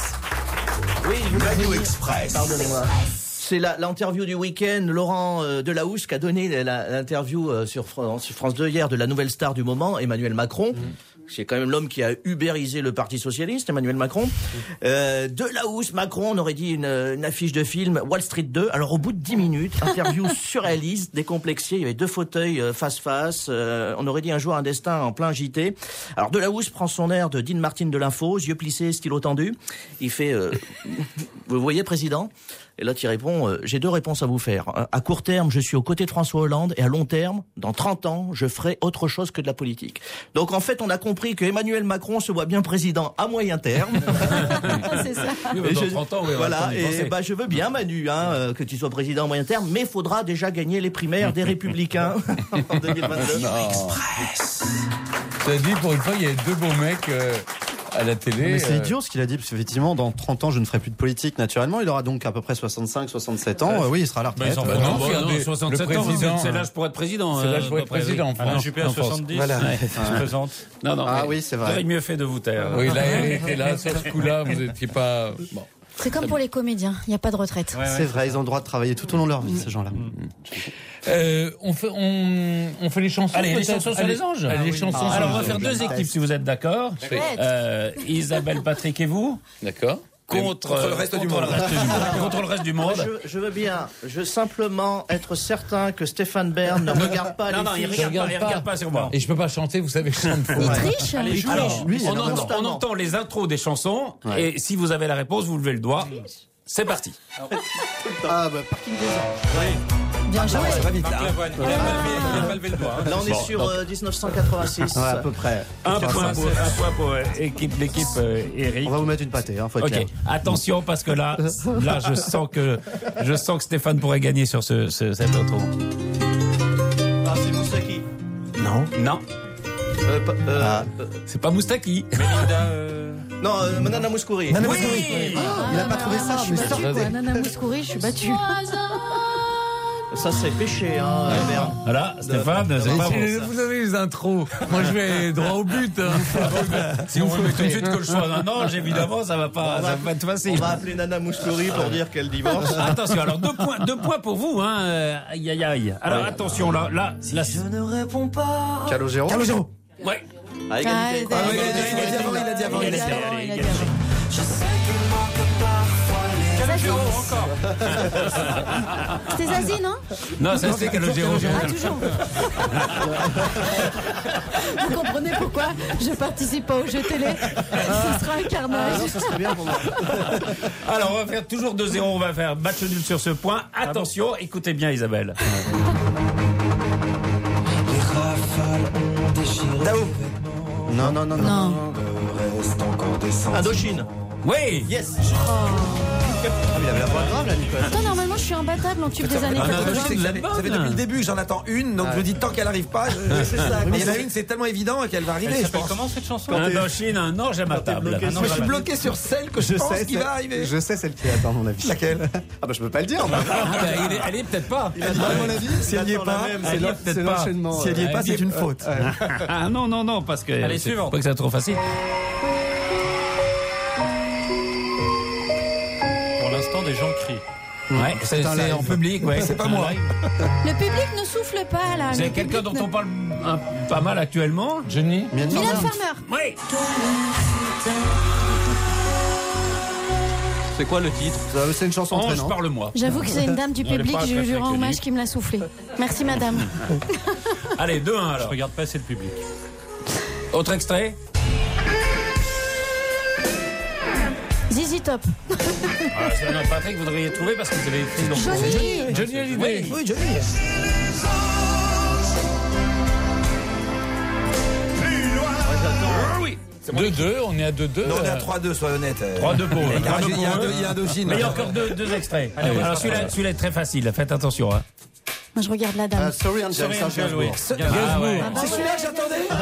Oui, je vous
Maillot
l'ai dit.
Express.
Pardonnez-moi. C'est la- l'interview du week-end. Laurent euh, Delahousse qui a donné la- l'interview euh, sur France, sur France deux hier de la nouvelle star du moment, Emmanuel Macron. C'est quand même l'homme qui a ubérisé le Parti Socialiste, Emmanuel Macron. Euh, Delahousse, Macron, on aurait dit une, une affiche de film Wall Street deux. Alors au bout de dix minutes, interview surréaliste, décomplexée. Il y avait deux fauteuils euh, face-face. Euh, on aurait dit un jour un destin en plein J T. Alors Delahousse prend son air de Dean Martin de l'info, yeux plissés, stylo tendu. Il fait euh, vous voyez, président? Et l'autre, il répond, euh, j'ai deux réponses à vous faire. À court terme, je suis aux côtés de François Hollande, et à long terme, dans trente ans, je ferai autre chose que de la politique. Donc en fait, on a compris que Emmanuel Macron se voit bien président à moyen terme.
C'est ça.
Oui, mais
Et
dans
je-
trente ans, oui, on va
voilà,
pas y
et
penser.
bah, je veux bien, Manu, hein, euh, que tu sois président à moyen terme, mais il faudra déjà gagner les primaires des Républicains en deux mille vingt-deux.
Ça dit, pour une fois, il y a deux beaux mecs euh, à la télé.
Mais c'est
euh,
idiot ce qu'il a dit, parce qu'effectivement, dans trente ans, je ne ferai plus de politique naturellement. Il aura donc à peu près soixante-cinq, soixante-sept ans. Euh, oui, il sera à la
Bah, ils
retraite.
en
Bah
font
non,
pas,
regardez,
non, soixante-sept
le
ans,
président,
c'est l'âge pour être président.
c'est
euh,
l'âge pour être
d'après,
président
oui.
en France.
Alain Juppé à
En France.
soixante-dix.
Voilà.
Je plaisante.
Non, non,
Ah
mais
oui, c'est
vous
vrai.
auriez mieux fait de vous taire.
Oui, là, il était là, sur ce coup-là, vous n'étiez pas... Bon.
C'est comme pour les comédiens, il n'y a pas de retraite.
Ouais, ouais.
C'est vrai, ils ont le droit de travailler tout au long de leur vie, ces gens-là.
Euh, on, fait, on, on fait les chansons.
Allez, les
peut-être
chansons sur
Allez,
les anges.
allez, les chansons
Alors,
sur
on va
les
faire
anges.
deux équipes si vous êtes d'accord.
Chouette.
Euh, Isabelle, Patrick et vous.
D'accord.
contre,
contre le reste du monde.
Le reste du monde. contre le reste du monde.
Je, je veux bien, je veux simplement être certain que Stéphane Bern ne regarde pas
non,
les
non, il
films.
regarde pas, il regarde pas sur moi.
Et je peux pas chanter, vous savez, je chante faux.
Il triche.
Allez,
Il
joue.
triche.
Alors,
Lui, il
on,
en
entend,
entend.
on entend les intros des chansons,
Ouais.
et si vous avez la réponse, vous levez le doigt. C'est parti.
Ah bah parking des anges.
Bien joué.
Ça va vite, là.
Marc Lavoine, il a pas levé- il a pas levé le doigt. hein.
Là, on est
Bon,
sur
donc.
euh, dix-neuf cent quatre-vingt-six.
Ouais, à peu près.
Un point pour, un point pour euh, équipe, l'équipe euh, Eric.
On va vous mettre une pâtée, hein, faut être
Ok,
clair.
attention parce que là, là, je sens que je sens que Stéphane pourrait gagner sur ce, ce cette intro.
Ah, c'est Moussaki.
Non.
Non,
Euh, pa- euh,
Ah.
euh,
c'est pas Moustaki.
Melinda, euh,
non, euh, Nana Mouskouri.
Nana
Oui.
Mouskouri.
Il a pas trouvé ça,
Je suis
mais
battue,
sortez.
quoi. Nana Mouskouri, je suis battue.
Ça, c'est péché, hein, Bern.
Voilà, Stéphane, c'est pas
Et
bon.
vous avez les intros. Moi, je vais droit au but. hein.
Si on veut tout de suite que le choix d'un ange, évidemment, ça va pas,
On
ça
va-
va pas être
On
facile.
va appeler Nana Mouskouri pour dire qu'elle divorce.
Attention, alors deux points, deux points pour vous, hein. euh, Aïe, aïe, aïe. Alors attention, là, là, là.
ne réponds pas.
Calogero.
Calogero.
Ouais.
À
Ah,
égalité.
il a-
Ah oui, il a dit avant, il a dit avant,
il a
il
dit
a dit
avant,
allez,
il a dit
allez.
avant.
Calogero, encore.
C'était Zazie, non
Non, ça c'est Calogero.
Ah, toujours. Vous comprenez pourquoi je participe pas au jeu télé? Ce sera un
Ah
carnage.
non, ça serait bien pour moi.
Alors, on va faire toujours deux zéro, on va faire match nul sur ce point. Attention, écoutez bien Isabelle.
Dao.
Non, non, non, non.
Non.
Indochine.
Oui.
Yes.
Ah, mais il avait la voix grave, là, Nicolas.
Attends, normalement, je suis imbattable en tube des années
Ah, non,
quatre-vingts.
je sais que ça fait- ça fait depuis le début que j'en attends une, donc je me dis tant qu'elle arrive pas, je-
C'est ça.
mais il y en a une, c'est tellement évident qu'elle va arriver.
Elle
Je
s'appelle
pense.
comment cette chanson
Indochine, un ange à ma table.
bloqué
Un
sur
ange
Je
à
suis
ma-
bloqué sur celle que je,
Je
pense
sais,
qui
c'est-
va arriver.
je sais celle qui attend, à mon avis.
Laquelle?
Ah bah je peux pas le dire. moi.
Ah, bah, il est- elle est peut-être pas.
À mon avis, si elle y est
attend la
pas,
même.
c'est
Elle y est
l'en-
peut-être
c'est
pas.
l'enchaînement.
Si elle y est
euh,
pas, c'est une faute.
Ah non, non, non, parce que.
Allez,
c'est
suivante.
pas que c'est trop facile.
Pour l'instant, des gens crient.
Ouais, c'est
un
c'est
live.
en public, ouais.
C'est pas moi.
Le public ne souffle pas, là.
C'est
Le
quelqu'un
public
dont
ne-
on parle un- pas mal actuellement.
Jenny
Mylène
Mylène
Farmer.
Farmer.
Oui.
C'est quoi le titre?
Euh, C'est une chanson
Ange,
entraînante.
parle-moi.
J'avoue que c'est une dame du
Elle est
public,
pas
je
très,
lui
très
rends
connue.
hommage qui me l'a soufflé. Merci, madame.
Allez, deux un
Je
alors.
regarde pas assez le public.
Autre extrait.
Zizi Top.
Ah, c'est notre Patrick, vous devriez trouver parce que vous avez écrit dans
Johnny.
Johnny Hallyday.
Oui.
Oui, Johnny.
Ah oui.
deux deux, on est à deux deux.
Non, on est à trois deux, sois honnête.
trois deux pour eux.
Il y a
trois deux
il y
pour
a
eux.
deux- il y a Indochine.
Mais il y a encore deux, deux extraits. Alors celui-là, celui-là est très facile. Faites attention. Hein.
Moi, je regarde la dame.
Euh, Sorry Angel,
Sorry,
Serge
Angel, oui.
Gainsbourg.
Ah ouais.
Ah bah
C'est celui-là que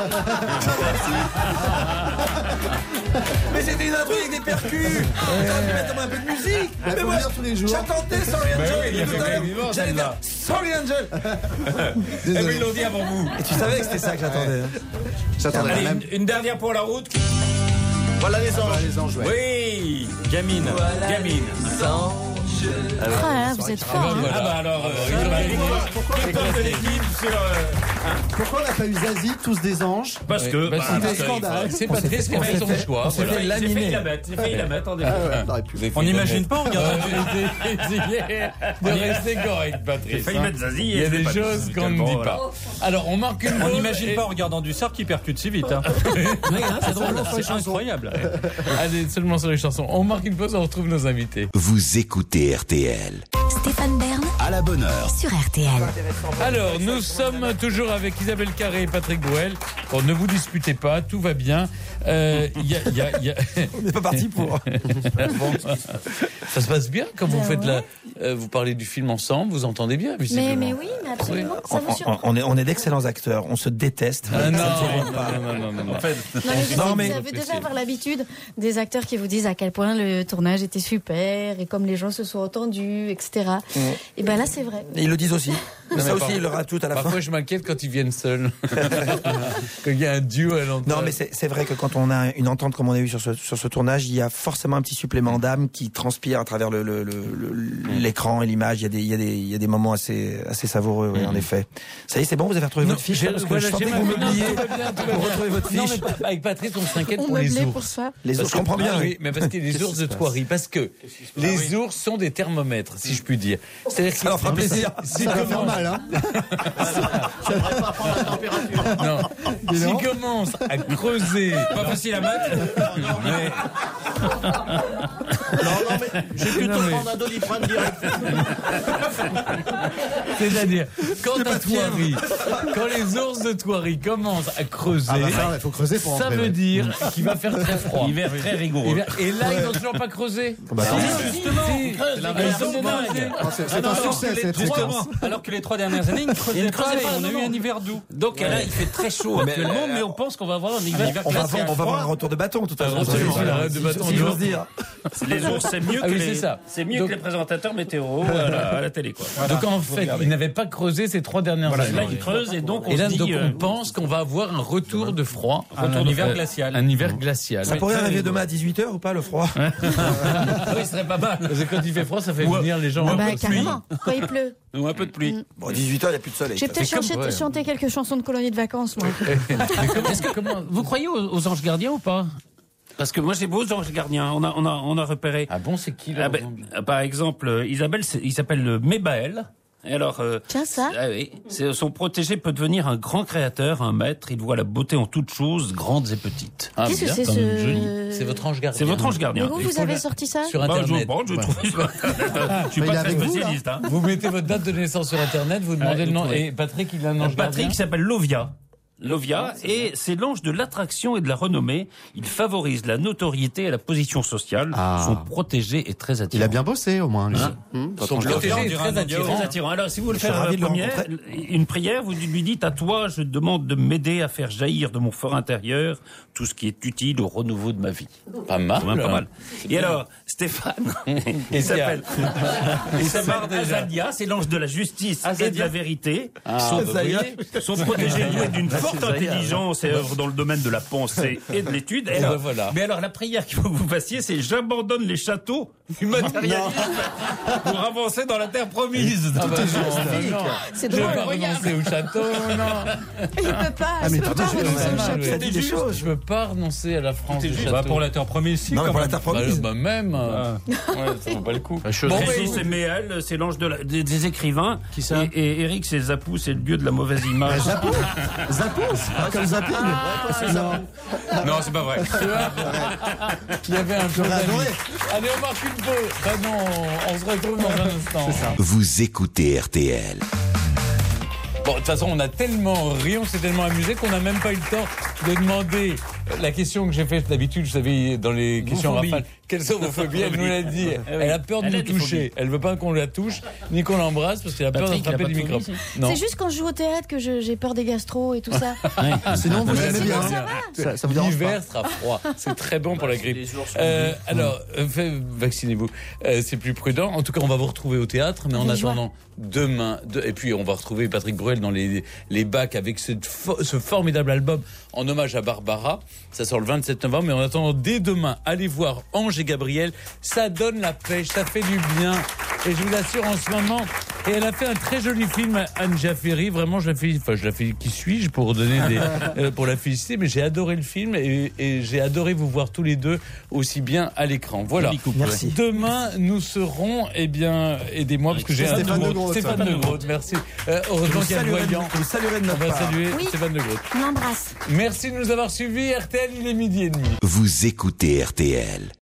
j'attendais. Mais c'était une intro avec des percus. Putain, mais mettez-moi un peu de musique.
Elle
Mais
faut
moi,
venir tous les jours.
j'attendais Sorry
Mais
Angel.
oui, il a fait
Tout à
quand
l'heure,
même vivant,
j'allais
celle-là.
dire Sorry Angel.
Eh ben, ils l'ont dit avant vous.
Et tu savais que c'était ça que j'attendais.
J'attendais la
Allez,
même.
une, une dernière pour la route.
Voilà les
Voilà
anges.
les anges, ouais.
Oui. Gamine. Gamine.
Ah, là, vous êtes fort. hein.
Ah bah alors, euh, qui parle de l'équipe sur... euh,
Pourquoi on n'a pas eu Zazie, tous des anges?
Parce
Ouais,
que...
bah,
bah,
c'est
parce
des
que-
scandales.
C'est Patrice qui a fait son choix.
on s'est
voilà.
fait
J'ai
laminer.
failli la mettre, j'ai failli la mettre en début.
Ah ouais, t'aurais pu.
On n'imagine pas en regardant.
De rester correct, Patrice.
J'ai failli
hein.
mettre Zazie.
Il y a
et
des
c'est pas
choses
dit.
qu'on ne
Bon,
dit
voilà.
pas. Alors, on marque une
On
pause
n'imagine
et-
pas en regardant du surf qui percute si vite. Hein.
Oui, hein, c'est drôle.
C'est incroyable.
Allez, seulement sur les chansons. On marque une pause, on retrouve nos invités.
Vous écoutez R T L.
Stéphane Bern
À la bonne heure.
sur R T L.
Alors, nous sommes toujours avec Isabelle Carré et Patrick Bruel. Bon, ne vous disputez pas, tout va bien. Euh, y a, y a, y a...
On n'est pas parti pour.
Bon, ça se passe bien quand vous
Ben
faites la.
ouais.
euh, vous parlez du film ensemble, vous entendez bien,
Mais,
visiblement.
mais oui, mais absolument. Ça
On,
vous
on-
surprend.
on est, on est d'excellents acteurs. On se déteste.
Ah, non,
Ça ne se voit pas.
non, non, non, non, non.
En fait,
Non, mais je sais
Non,
que
mais-
vous avez déjà avoir l'habitude des acteurs qui vous disent à quel point le tournage était super et comme les gens se sont entendus, et cetera. Et ben là, c'est vrai.
Et ils le disent aussi.
mais
Ça
par-
aussi, il le rajoute à la fin.
Parfois, je m'inquiète quand ils viennent seuls. qu'il y a un duo à l'antenne.
Non, mais c'est, c'est vrai que quand on a une entente comme on a eu sur ce, sur ce tournage, il y a forcément un petit supplément d'âme qui transpire à travers le, le, le, le, l'écran et l'image. Il y a des, il y a des, il y a des moments assez, assez savoureux, oui, en effet. Ça y est, c'est bon, vous avez retrouvé
Non,
votre fiche,
j'ai-
là, parce que
voilà,
je sentais
j'ai
que vous
ma-
m'oubliez
non, tout va bien, tout va
pour
bien.
retrouver votre
Non,
fiche.
mais pas- avec Patrick, on s'inquiète
On
pour les
meublait
ours.
pour ça.
Les
Parce
ours, je
que-
comprends bien.
Ah
oui.
oui, mais parce qu'il y a les
Qu'est-ce
ours
qui
de
se passe
Thoiry. Parce que les ours sont des thermomètres, si je puis dire. C'est-à-dire qu'ils
Ça leur fera plaisir.
s'ils
Ça va faire
commencent-
mal, hein.
Ça devrait pas prendre la température.
Non.
Dis donc.
S'ils commencent à creuser.
Pas facile à mettre.
Mais-
Non, non, mais je vais plutôt
Non, mais-
prendre un Doliprane direct.
C'est-à-dire, quand à Thoiry, quand les ours de Thoiry commencent à creuser,
Ah bah ça, il faut creuser pour
ça
entrer,
veut
ouais.
dire qu'il va faire très froid.
Hiver très rigoureux.
Hiver- Et là, ils n'ont toujours pas creusé.
Bah,
Si,
non.
si,
Justement,
si.
ils creusent,
Ils
les
ont
gars,
creusé.
Non, c'est, c'est
Ah non,
un
alors
succès,
que les
cette
trois-
séquence.
Alors que les trois dernières années, ils ne creusaient
Ils ne
pas
creusaient
et
pas,
on a
non,
eu
non.
un hiver doux. Donc là, il fait très chaud
Mais,
actuellement,
euh,
mais on pense qu'on va avoir un hiver
On va,
glacial.
on va avoir un retour de bâton, tout à
Un
l'heure.
retour de- de bâton
Si
de
j'ose
l'eau.
dire.
Les ours, c'est mieux,
Ah
que,
oui,
les,
c'est ça.
c'est mieux
Donc-
que les présentateurs météo à la, à la télé. Quoi.
Donc en
Vous
fait,
regardez.
ils n'avaient pas creusé ces trois dernières
Voilà,
années.
là, ils creusent et donc on
Et là,
se dit...
donc,
euh,
on pense qu'on va avoir un retour de froid.
Retour
Un
d'hiver
hiver-
glacial.
Un hiver glacial.
Ça pourrait arriver demain à dix-huit heures ou pas, le froid?
oui, ce serait pas mal.
Parce que quand il fait froid, ça fait
Ou-
venir les gens.
Ah
un
bah,
peu de pluie.
carrément, quand il pleut.
Ou un peu de pluie.
Bon, dix-huit heures, il n'y a plus de soleil.
J'ai
ça.
peut-être
comme-
chanté,
ouais.
chanté quelques chansons de colonies de vacances, moi.
Est-ce que, comment, vous croyez aux, aux anges gardiens ou pas? Parce que moi j'ai beaux anges gardiens, on a, on a, on a repéré.
Ah bon, c'est qui
Ah
là
ben, par exemple, euh, Isabelle, c'est- il s'appelle euh, Mébaël. Et alors, euh,
Tiens, ça.
ah oui, c'est- son protégé peut devenir un grand créateur, un maître. Il voit la beauté en toutes choses, grandes et petites.
Ah,
Qu'est-ce que
bien,
c'est
quand même
ce-
joli. C'est votre ange gardien.
C'est votre ange gardien.
Mais où
Il
vous
faut
avez
la-
sorti ça
Sur
Bah, je,
Internet.
bon, je trouve sur Internet. Je suis
Mais il est
pas très
avec vous, là
spécialiste. Hein.
Vous mettez votre date de naissance sur Internet, vous demandez
Ouais,
le nom.
vous trouvez.
Et Patrick, il a un ange
Patrick
gardien.
s'appelle Lovia. Lovia, et c'est l'ange de l'attraction et de la renommée. Il favorise la notoriété et la position sociale.
Ah.
Son protégé est très attirant.
Il a bien bossé, au moins, lui.
Hein
Hum, votre
Son
ange
protégé
gardien.
est très attirant.
Très attirant. Alors, si vous le
Je suis
faites
ravi de le
première,
rencontrer.
une prière, vous lui dites à toi, je demande de m'aider à faire jaillir de mon fort intérieur tout ce qui est utile au renouveau de ma vie.
Pas mal.
Quand même pas mal. Et alors, Stéphane, il s'appelle, il s'appelle Azalia, c'est l'ange de la justice et de
Azalia.
la vérité.
Ah,
son,
bah, vous voyez.
son protégé est doué d'une forte
Azalia.
intelligence et œuvre dans le domaine de la pensée et de l'étude. Et
Et
alors,
ben voilà.
Mais alors, la prière qu'il faut que vous fassissiez, c'est j'abandonne les châteaux du matérialisme pour avancer dans la terre promise.
Ah bah non, non, non.
C'est
Je vais
drôle,
pas
regarde.
renoncer au château, non.
Il peut pas,
Ah, mais
il peut
pardon,
pas
je-
renoncer au
Mal,
château.
ouais.
Ça dit des choses.
Je veux pas renoncer à la France du château.
Bah, pour la terre promise, si.
Non, mais
quand
pour la
même.
terre
Bah,
promise.
bah, même. euh, Ouais, ça vaut pas le coup.
Bon,
Bon,
Régis,
mais-
c'est Méel, c'est l'ange de la- des, des écrivains.
Qui ça
et, et Eric, c'est Zapou, c'est le dieu de la mauvaise image.
Zapou Zapou, c'est pas comme zapping. Non.
Non, c'est pas vrai.
Il y avait un peu
J'aurais adoré.
Allez, on marque une pause. Bah non, on se retrouve dans un instant.
Vous écoutez R T L.
Bon, de toute façon, on a tellement ri, on s'est tellement amusé qu'on n'a même pas eu le temps de demander la question que j'ai faite d'habitude, vous savez, dans les questions
phobies.
rafales. Quelles sont vos phobies? Elle nous l'a dit.
Ah oui.
Elle a peur de
Elle a
nous
des
toucher.
phobies.
Elle veut pas qu'on la touche, ni qu'on l'embrasse, parce qu'elle a peur
Patrick, il a
d'attraper
pas
du
de
micro.
phobie,
Non.
C'est juste quand je joue au théâtre que je- j'ai peur des gastro et tout ça.
Sinon, vous
Mais
l'aimez
c'est
bien.
bon,
Ça, ça vous dérange
L'hiver
pas.
sera froid. C'est très bon pour la grippe.
Les ours sont
Euh, alors, euh, fait- vaccinez-vous. Euh, c'est plus prudent. En tout cas, on va vous retrouver au théâtre, mais en
Avec joie.
attendant, demain, de- et puis on va retrouver Patrick Bruel dans les, les bacs avec ce, fo- ce formidable album en hommage à Barbara. Ça sort le vingt-sept novembre, mais en attendant, dès demain, allez voir Ange et Gabriel. Ça donne la pêche, ça fait du bien. Et je vous assure, en ce moment, et elle a fait un très joli film, Anne Jaffery. Vraiment, je la fais, enfin, je la fais, qui suis-je pour donner des, euh, pour la féliciter, mais j'ai adoré le film et, et j'ai adoré vous voir tous les deux aussi bien à l'écran. Voilà.
Joli couple.
Merci.
Demain, nous serons, eh bien, aidez-moi parce que j'ai un
Stéphane
nouveau-
de Groot.
Stéphane de Groot, merci. Euh, heureusement
Vous
qu'il y a le
saluerez de-
voyant.
vous saluerez de
On
notre
va
part.
saluer
Oui.
Stéphane de Groot.
On l'embrasse.
Merci de nous avoir suivis. R T L, il est midi et demi.
Vous écoutez R T L.